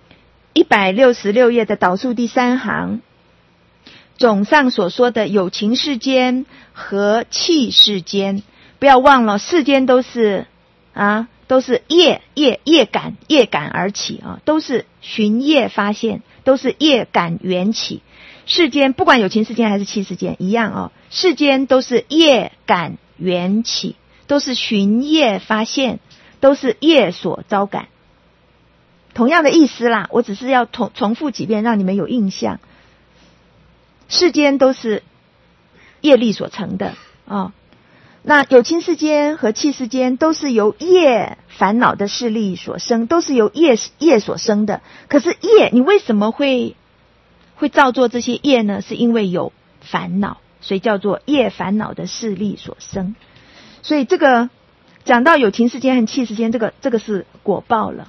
166页的导数第3行，总上所说的有情世间和气世间，不要忘了世间都是业感而起都是循业发现，都是业感缘起。世间不管有情世间还是气世间一样世间都是业感缘起，都是循业发现，都是业所招感。同样的意思啦，我只是要重复几遍让你们有印象。世间都是业力所成的那有情世间和气世间都是由业烦恼的势力所生，都是由业所生的。可是业你为什么会造作这些业呢？是因为有烦恼，所以叫做业烦恼的势力所生。所以这个讲到有情世间和器世间，这个是果报了，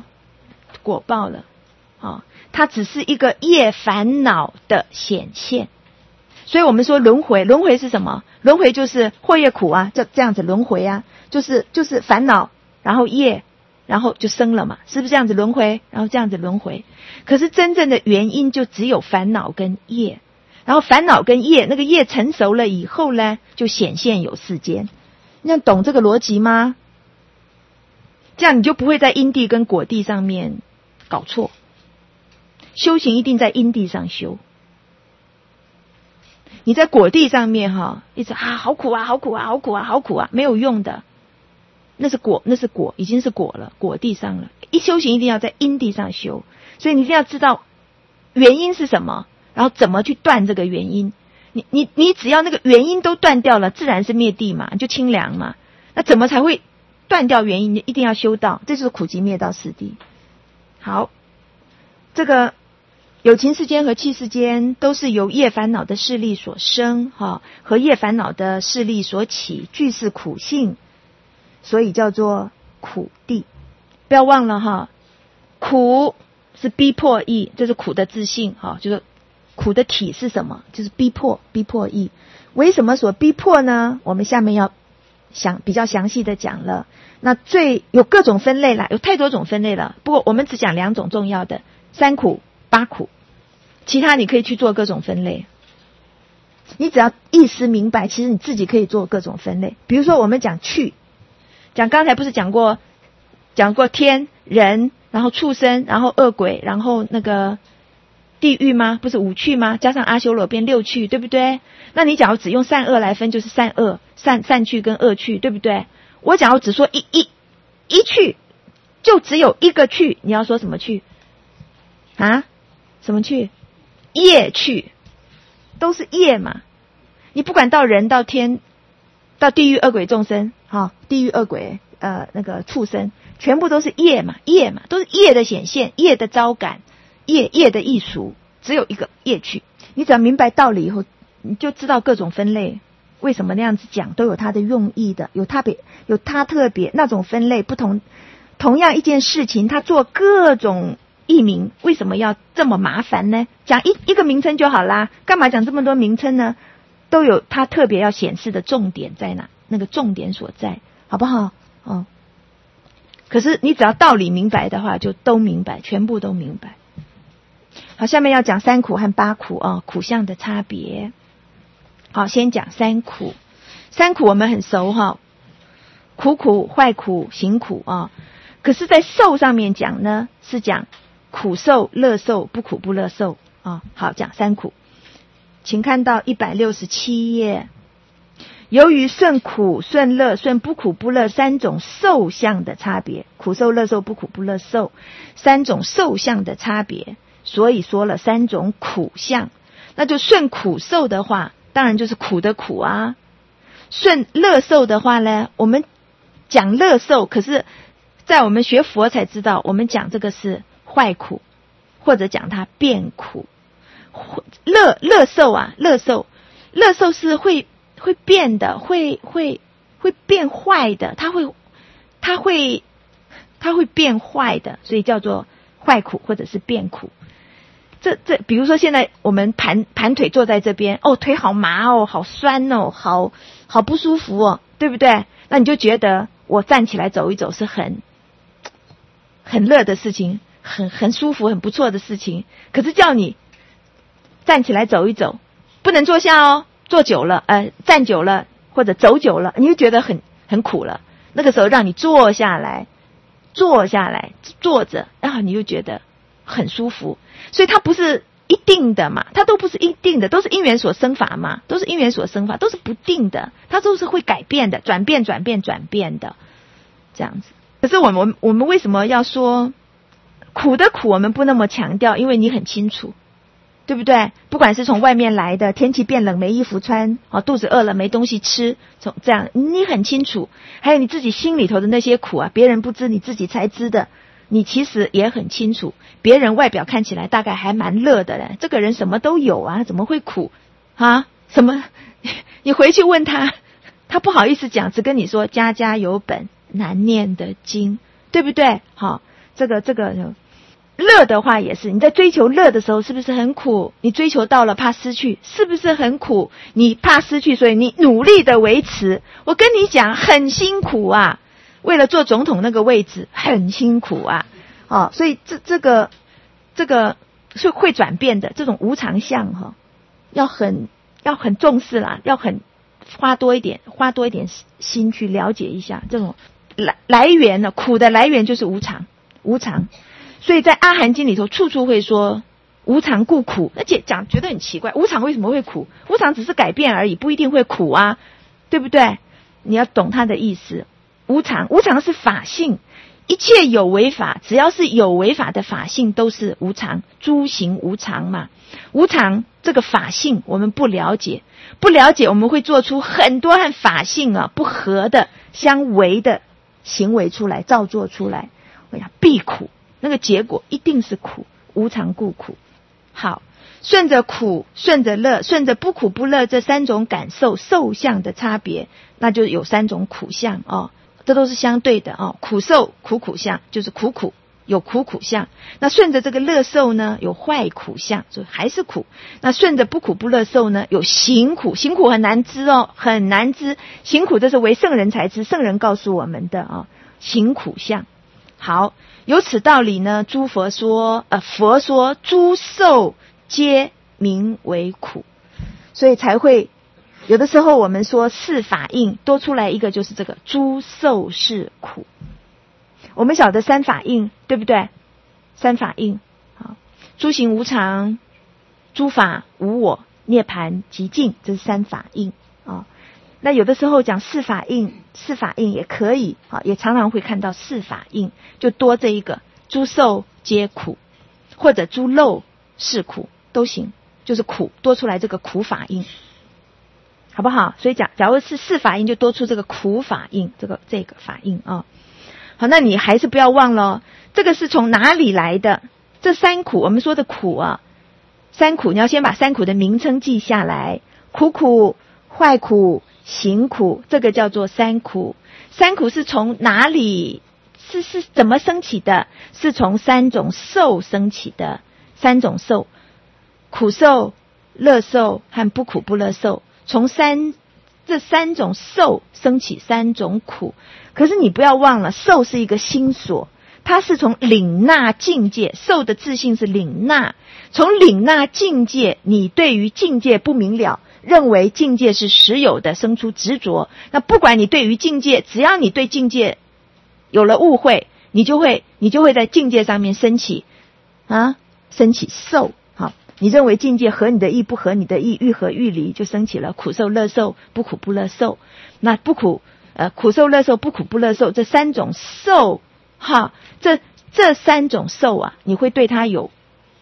它只是一个业烦恼的显现。所以我们说轮回是什么？轮回就是祸业苦啊，这样子轮回啊，就是烦恼，然后业，然后就生了嘛，是不是这样子轮回？然后这样子轮回。可是真正的原因就只有烦恼跟业，然后烦恼跟业，那个业成熟了以后呢，就显现有世间。你要懂这个逻辑吗？这样你就不会在因地跟果地上面搞错。修行一定在因地上修，你在果地上面一直好苦啊，好苦啊，好苦啊，好苦啊，没有用的。那是果，已经是果了，果地上了。一修行一定要在因地上修，所以你一定要知道原因是什么，然后怎么去断这个原因。你只要那个原因都断掉了，自然是灭地嘛，就清凉嘛。那怎么才会断掉原因？一定要修道，这就是苦集灭道四谛。好，这个有情世间和器世间都是由业烦恼的势力所生，和业烦恼的势力所起，俱是苦性，所以叫做苦地。不要忘了苦是逼迫意，这是苦的自性，就是苦的体是什么？就是逼迫意。为什么所逼迫呢？我们下面要比较详细的讲了。那有各种分类啦，有太多种分类了。不过我们只讲2种重要的：3苦、8苦。其他你可以去做各种分类。你只要意识明白，其实你自己可以做各种分类。比如说我们讲刚才不是讲过天人，然后畜生，然后恶鬼，然后那个地狱吗？不是5趣吗？加上阿修罗变6趣，对不对？那你假如只用善恶来分，就是善恶、善趣跟恶趣，对不对？我假如只说一趣，就只有一个趣，你要说什么趣啊？什么趣？业趣，都是业嘛。你不管到人到天到地狱恶鬼众生，地狱恶鬼那个畜生，全部都是业嘛，都是业的显现，业的招感，业的艺术，只有一个业趣。你只要明白道理以后，你就知道各种分类为什么那样子讲，都有它的用意的，有它特别那种分类不同。同样一件事情，它做各种译名，为什么要这么麻烦呢？讲一个名称就好啦，干嘛讲这么多名称呢？都有它特别要显示的重点在哪，那个重点所在，好不好？可是你只要道理明白的话，就都明白，全部都明白。好，下面要讲3苦和8苦苦相的差别。好，先讲3苦。3苦我们很熟苦、坏苦、行苦可是在受上面讲呢，是讲苦受、乐受、不苦不乐受好，讲3苦，请看到167页。由于顺苦、顺乐、顺不苦不乐3种受相的差别，苦受、乐受、不苦不乐受3种受相的差别，所以说了3种苦相。那就顺苦受的话，当然就是苦的苦啊。顺乐受的话呢，我们讲乐受，可是在我们学佛才知道，我们讲这个是坏苦，或者讲它变苦。乐受是会变的，会变坏的，它会变坏的，所以叫做坏苦或者是变苦。这比如说现在我们盘腿坐在这边，腿好麻好酸好不舒服对不对？那你就觉得我站起来走一走是很乐的事情，很舒服很不错的事情。可是叫你站起来走一走，不能坐下坐久了站久了或者走久了，你就觉得很苦了。那个时候让你坐下来坐着，然后你就觉得很舒服。所以它不是一定的嘛，它都不是一定的，都是因缘所生法嘛，都是不定的，它都是会改变的，转变的这样子。可是我们为什么要说苦的苦我们不那么强调？因为你很清楚，对不对？不管是从外面来的，天气变冷没衣服穿肚子饿了没东西吃，这样你很清楚。还有你自己心里头的那些苦别人不知，你自己才知的，你其实也很清楚。别人外表看起来大概还蛮乐的嘞，这个人什么都有怎么会苦什么？你回去问他不好意思讲，只跟你说家家有本， 难念的经，对不对？好，这个乐的话也是，你在追求乐的时候是不是很苦？你追求到了怕失去，是不是很苦？你怕失去，所以你努力的维持。我跟你讲，很辛苦啊，为了做总统那个位置很辛苦啊。所以这个是会转变的，这种无常相要很重视啦，要很花多一点心去了解一下这种来源呢。苦的来源就是无常。所以在阿含经里头处处会说无常故苦，而且觉得很奇怪，无常为什么会苦？无常只是改变而已，不一定会苦啊，对不对？你要懂它的意思。无常是法性，一切有为法，只要是有为法的法性都是无常，诸行无常嘛。无常这个法性我们不了解，我们会做出很多和法性不合的相违的行为出来，造作出来，我讲必苦，那个结果一定是苦，无常故苦。好，顺着苦，顺着乐，顺着不苦不乐这三种感受受相的差别，那就有三种苦相这都是相对的苦受苦相就是苦有苦相。那顺着这个乐受呢，有坏苦相，就还是苦。那顺着不苦不乐受呢，有行苦很难知很难知。行苦这是为圣人才知，圣人告诉我们的行苦相。好，有此道理呢，佛说诸受皆名为苦，所以才会有的时候我们说四法印多出来一个，就是这个诸受是苦。我们晓得三法印，对不对？三法印诸行无常，诸法无我，涅槃寂静，这是三法印那有的时候讲四法印也可以也常常会看到四法印，就多这一个诸受皆苦，或者诸漏是苦都行，就是苦多出来这个苦法印，好不好？所以假如是四法印，就多出这个苦法印，这个法印好，那你还是不要忘了这个是从哪里来的？这三苦，我们说的苦三苦你要先把三苦的名称记下来，苦、坏苦、行苦，这个叫做三苦。三苦是从哪里？是怎么升起的？是从三种受升起的。三种受，苦受、乐受和不苦不乐受，从这三种受升起三种苦。可是你不要忘了，受是一个心所，它是从领纳境界，受的自性是领纳，从领纳境界，你对于境界不明了，认为境界是实有的，生出执着。那不管你对于境界，只要你对境界有了误会，你就会在境界上面升起受。好，你认为境界合你的意，不合你的意，愈合愈离，就升起了苦受、乐受、不苦不乐受。那苦受、乐受、不苦不乐受这三种受这三种受你会对它有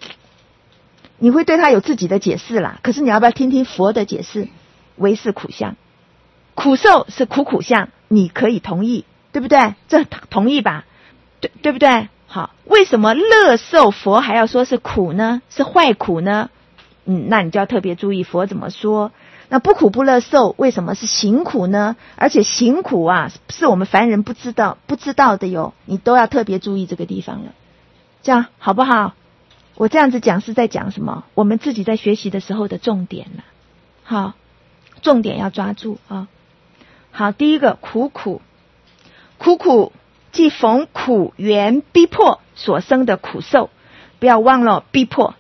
自己的解释啦。可是你要不要听听佛的解释？唯是苦相，苦受是苦相，你可以同意，对不对？这同意吧？对不对？好，为什么乐受佛还要说是苦呢？是坏苦呢？那你就要特别注意佛怎么说。那不苦不乐受为什么是行苦呢？而且行苦是我们凡人不知道的哟，你都要特别注意这个地方了。这样好不好？我这样子讲是在讲什么？我们自己在学习的时候的重点了。好，重点要抓住好，第一个苦即逢苦缘逼迫所生的苦受，不要忘了逼迫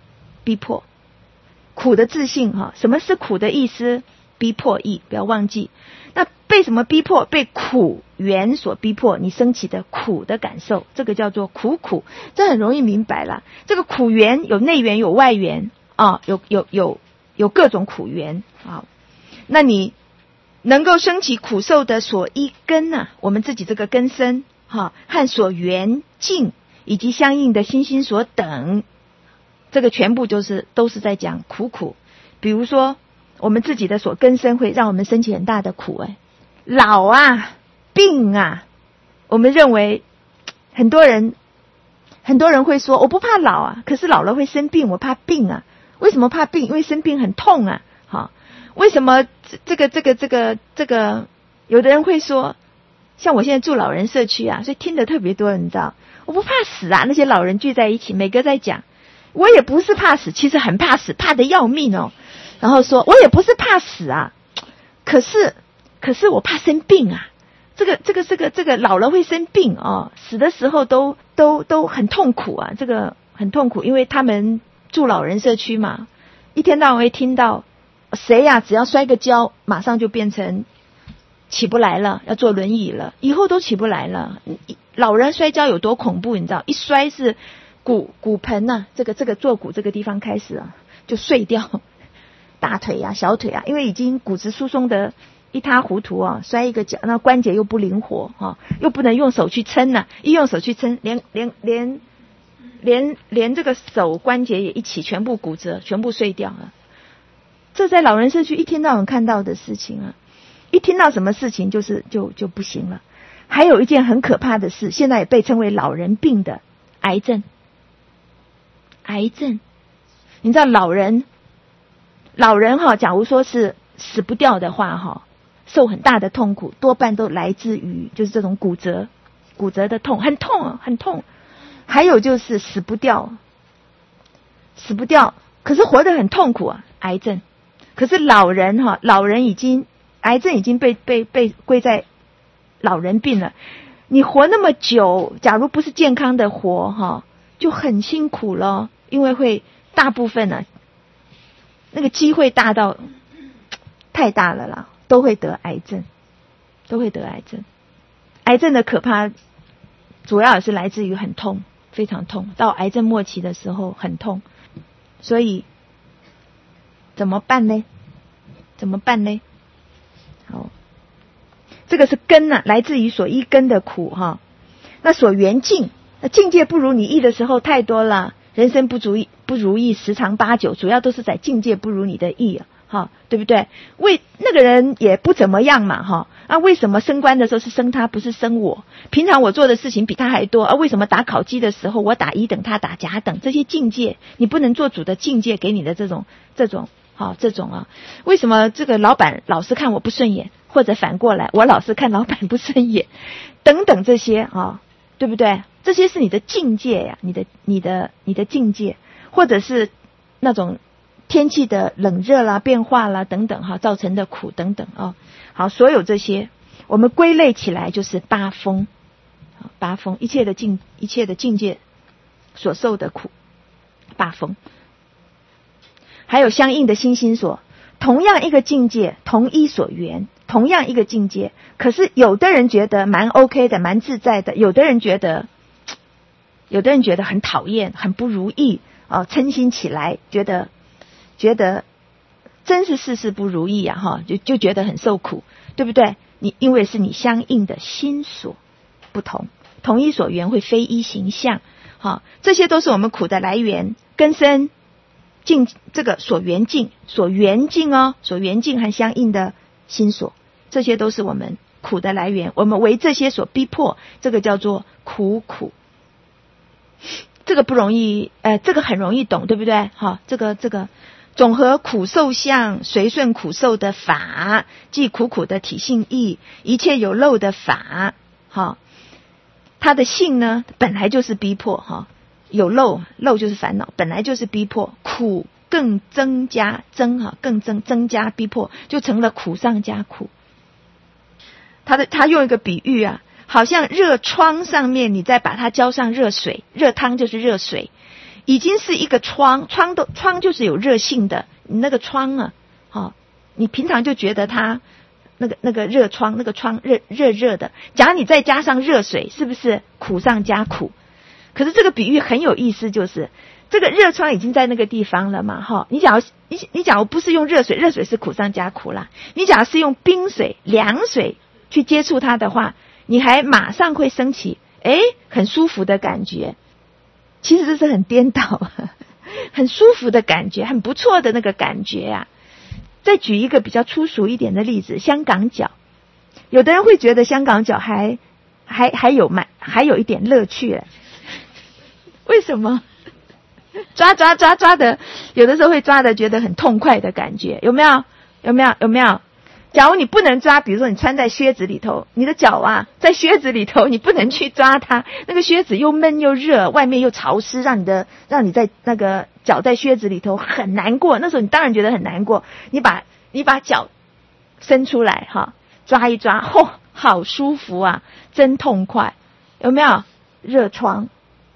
苦的自性什么是苦的意思？逼迫意，不要忘记。那被什么逼迫？被苦缘所逼迫，你升起的苦的感受，这个叫做苦，这很容易明白了。这个苦缘有内缘有外缘有各种苦缘那你能够升起苦受的所依根我们自己这个根身和所缘境以及相应的心所等，这个全部都是在讲苦。比如说我们自己的所根身会让我们升起很大的苦老病我们认为很多人会说我不怕老可是老了会生病，我怕病为什么怕病？因为生病很痛为什么这个有的人会说像我现在住老人社区啊，所以听得特别多，你知道，我不怕死啊，那些老人聚在一起，每个在讲，我也不是怕死，其实很怕死，怕得要命哦。然后说我也不是怕死啊，可是我怕生病啊，这个老了会生病哦，死的时候都很痛苦啊，这个很痛苦，因为他们住老人社区嘛，一天到晚会听到谁呀，只要摔个跤，马上就变成起不来了，要坐轮椅了，以后都起不来了。老人摔跤有多恐怖，你知道？一摔是骨盆啊，这个坐骨这个地方开始啊就碎掉，大腿啊、小腿啊，因为已经骨质疏松的一塌糊涂啊，摔一个跤，那关节又不灵活啊，又不能用手去撑啊，一用手去撑，连这个手关节也一起全部骨折，全部碎掉了。这在老人社区一天到晚看到的事情啊，一听到什么事情就不行了。还有一件很可怕的事，现在也被称为老人病的癌症。癌症，你知道老人哈，假如说是死不掉的话哈，受很大的痛苦，多半都来自于就是这种骨折的痛，很痛很痛。还有就是死不掉，可是活得很痛苦啊，癌症。可是老人癌症已经被归在老人病了。你活那么久，假如不是健康的活哈，就很辛苦了，因为会大部分呢，那个机会大到太大了啦，都会得癌症。癌症的可怕，主要也是来自于很痛，非常痛，到癌症末期的时候很痛。所以怎么办呢？好，这个是根啊，来自于所依根的苦哈。那所缘境，境界不如你意的时候太多了，人生不如意十常八九，主要都是在境界不如你的意啊，哈，对不对？为那个人也不怎么样嘛，哈啊，为什么升官的时候是升他，不是升我？平常我做的事情比他还多啊，为什么打考绩的时候我打乙等，他打甲等？这些境界，你不能做主的境界给你的这种啊，为什么这个老板老是看我不顺眼，或者反过来我老是看老板不顺眼，等等这些啊，对不对？这些是你的境界呀，你的境界，或者是那种天气的冷热啦、变化啦等等哈，造成的苦等等啊。好，所有这些我们归类起来就是八风，一切的境界所受的苦，八风。还有相应的心所，同样一个境界，同一所缘，同样一个境界，可是有的人觉得蛮 OK 的，蛮自在的，有的人觉得很讨厌，很不如意啊，嗔心起来，觉得真是事事不如意啊，哈，就觉得很受苦，对不对？因为是你相应的心所不同，同一所缘会非一形象，哈，这些都是我们苦的来源，根深。这个所缘境和相应的心所，这些都是我们苦的来源，我们为这些所逼迫，这个叫做苦。这个不容易，这个很容易懂，对不对？好，这个总和苦受相，随顺苦受的法，即苦的体性义，一切有漏的法，好，它的性呢本来就是逼迫哈。有漏就是烦恼，本来就是逼迫，苦更增加逼迫，就成了苦上加苦。他用一个比喻啊，好像热窗上面你再把它浇上热水，热汤就是热水，已经是一个窗就是有热性的，你那个窗啊，你平常就觉得它那个热窗，那个窗热的，假如你再加上热水，是不是苦上加苦？可是这个比喻很有意思，就是这个热窗已经在那个地方了嘛，哈，你假如不是用热水是苦上加苦啦，你假如是用冰水、凉水去接触它的话，你还马上会升起很舒服的感觉。其实这是很颠倒，很舒服的感觉，很不错的那个感觉啊。再举一个比较粗俗一点的例子，香港脚，有的人会觉得香港脚还有一点乐趣。为什么？抓的，有的时候会抓的觉得很痛快的感觉，有没有？ 假如你不能抓，比如说你穿在靴子里头，你的脚啊在靴子里头，你不能去抓它，那个靴子又闷又热，外面又潮湿，让你在那个脚在靴子里头很难过。那时候你当然觉得很难过，你把脚伸出来哈，抓一抓，好舒服啊，真痛快，有没有？热疮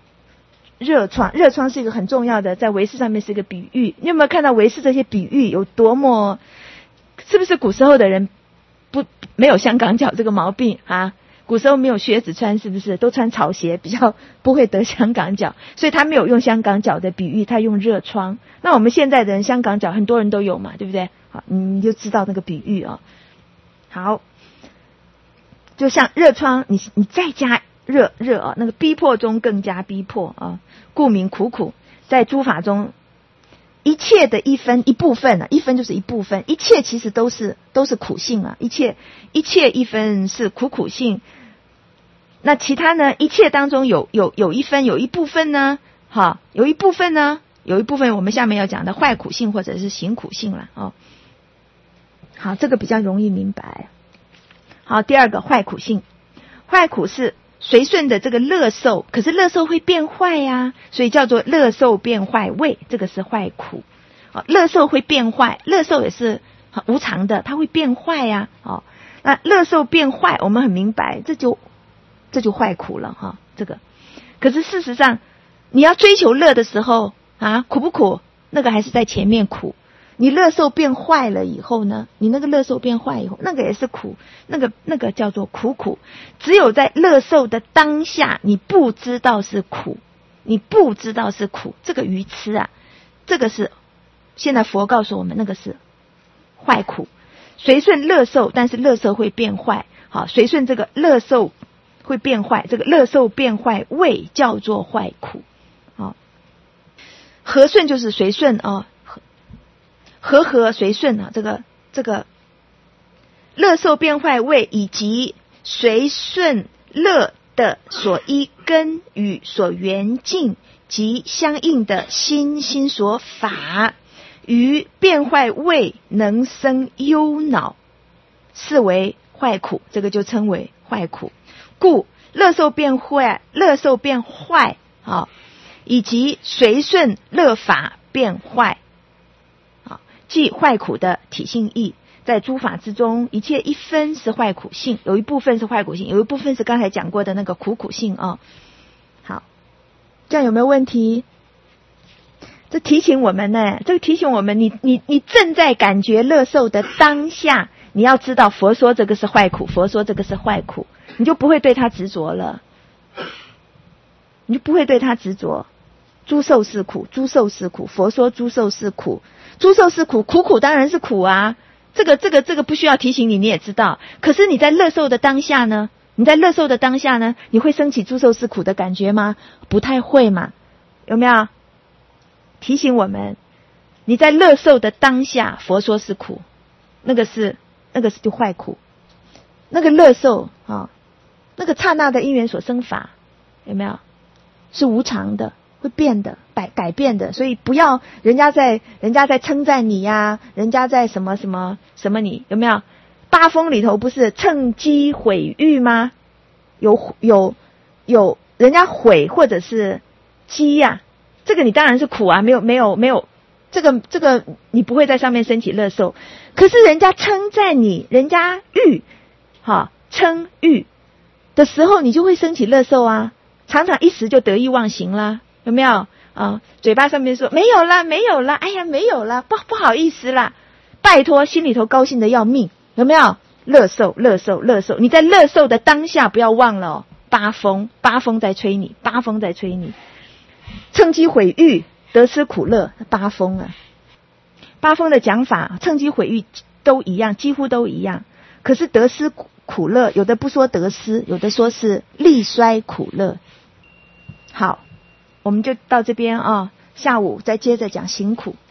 是一个很重要的，在维氏上面是一个比喻。你有没有看到维氏这些比喻有多么？是不是古时候的人没有香港脚这个毛病啊？古时候没有靴子穿，是不是都穿草鞋，比较不会得香港脚？所以他没有用香港脚的比喻，他用热疮。那我们现在的人香港脚很多人都有嘛，对不对？好，你就知道那个比喻啊。好，就像热疮，你再加热啊，那个逼迫中更加逼迫啊，故名苦，在诸法中。一切的一部分啊，一分就是一部分，一切其实都是苦性啊，一切一分是苦性。那其他呢？一切当中有一分，有一部分呢，有一部分我们下面要讲的坏苦性或者是行苦性了哦。好，这个比较容易明白。好，第二个坏苦性，坏苦是随顺的这个乐受，可是乐受会变坏呀，所以叫做乐受变坏味，这个是坏苦。乐受会变坏，乐受也是无常的，它会变坏呀。那乐受变坏，我们很明白，这就坏苦了哈。这个，可是事实上，你要追求乐的时候啊，苦不苦？那个还是在前面苦。你乐受变坏了以后呢，你那个乐受变坏以后，那个也是苦，那个叫做苦。只有在乐受的当下，你不知道是苦，这个愚痴啊，这个是现在佛告诉我们，那个是坏苦。随顺乐受，但是乐受会变坏。好，随顺这个乐受会变坏，这个乐受变坏味叫做坏苦。好，和顺就是随顺啊。和随顺啊，这个乐受变坏味以及随顺乐的所依根与所缘境及相应的心所法，于变坏味能生忧恼，是为坏苦，这个就称为坏苦。故乐受变坏以及随顺乐法变坏，即坏苦的体性义。在诸法之中，一切一分是坏苦性，有一部分是坏苦性，有一部分是刚才讲过的那个苦性啊。好，这样有没有问题？这提醒我们呢，你正在感觉乐受的当下，你要知道佛说这个是坏苦，佛说这个是坏苦，你就不会对它执着了，诸受是苦，佛说诸受是苦，诸受是苦，苦当然是苦啊，这个不需要提醒你，你也知道。可是你在乐受的当下呢，你会升起诸受是苦的感觉吗？不太会嘛，有没有？提醒我们，你在乐受的当下，佛说是苦，那个是就坏苦。那个乐受啊，那个刹那的因缘所生法，有没有？是无常的。会变的，改变的，所以不要人家在称赞你呀，人家在什么你有没有？八风里头不是趁机毁誉吗？有人家毁或者是机呀，这个你当然是苦啊，没有，这个你不会在上面升起乐受。可是人家称赞你，人家称誉的时候，你就会升起乐受啊，常常一时就得意忘形啦。有没有啊？嘴巴上面说没有啦，哎呀没有啦，不好意思啦，拜托，心里头高兴的要命，有没有？乐受，你在乐受的当下不要忘了八风在催你，趁机毁誉，得失苦乐，八风啊，八风的讲法，趁机毁誉都一样，几乎都一样。可是得失苦乐，有的不说得失，有的说是利衰苦乐。好。我们就到这边啊，下午再接着讲行苦。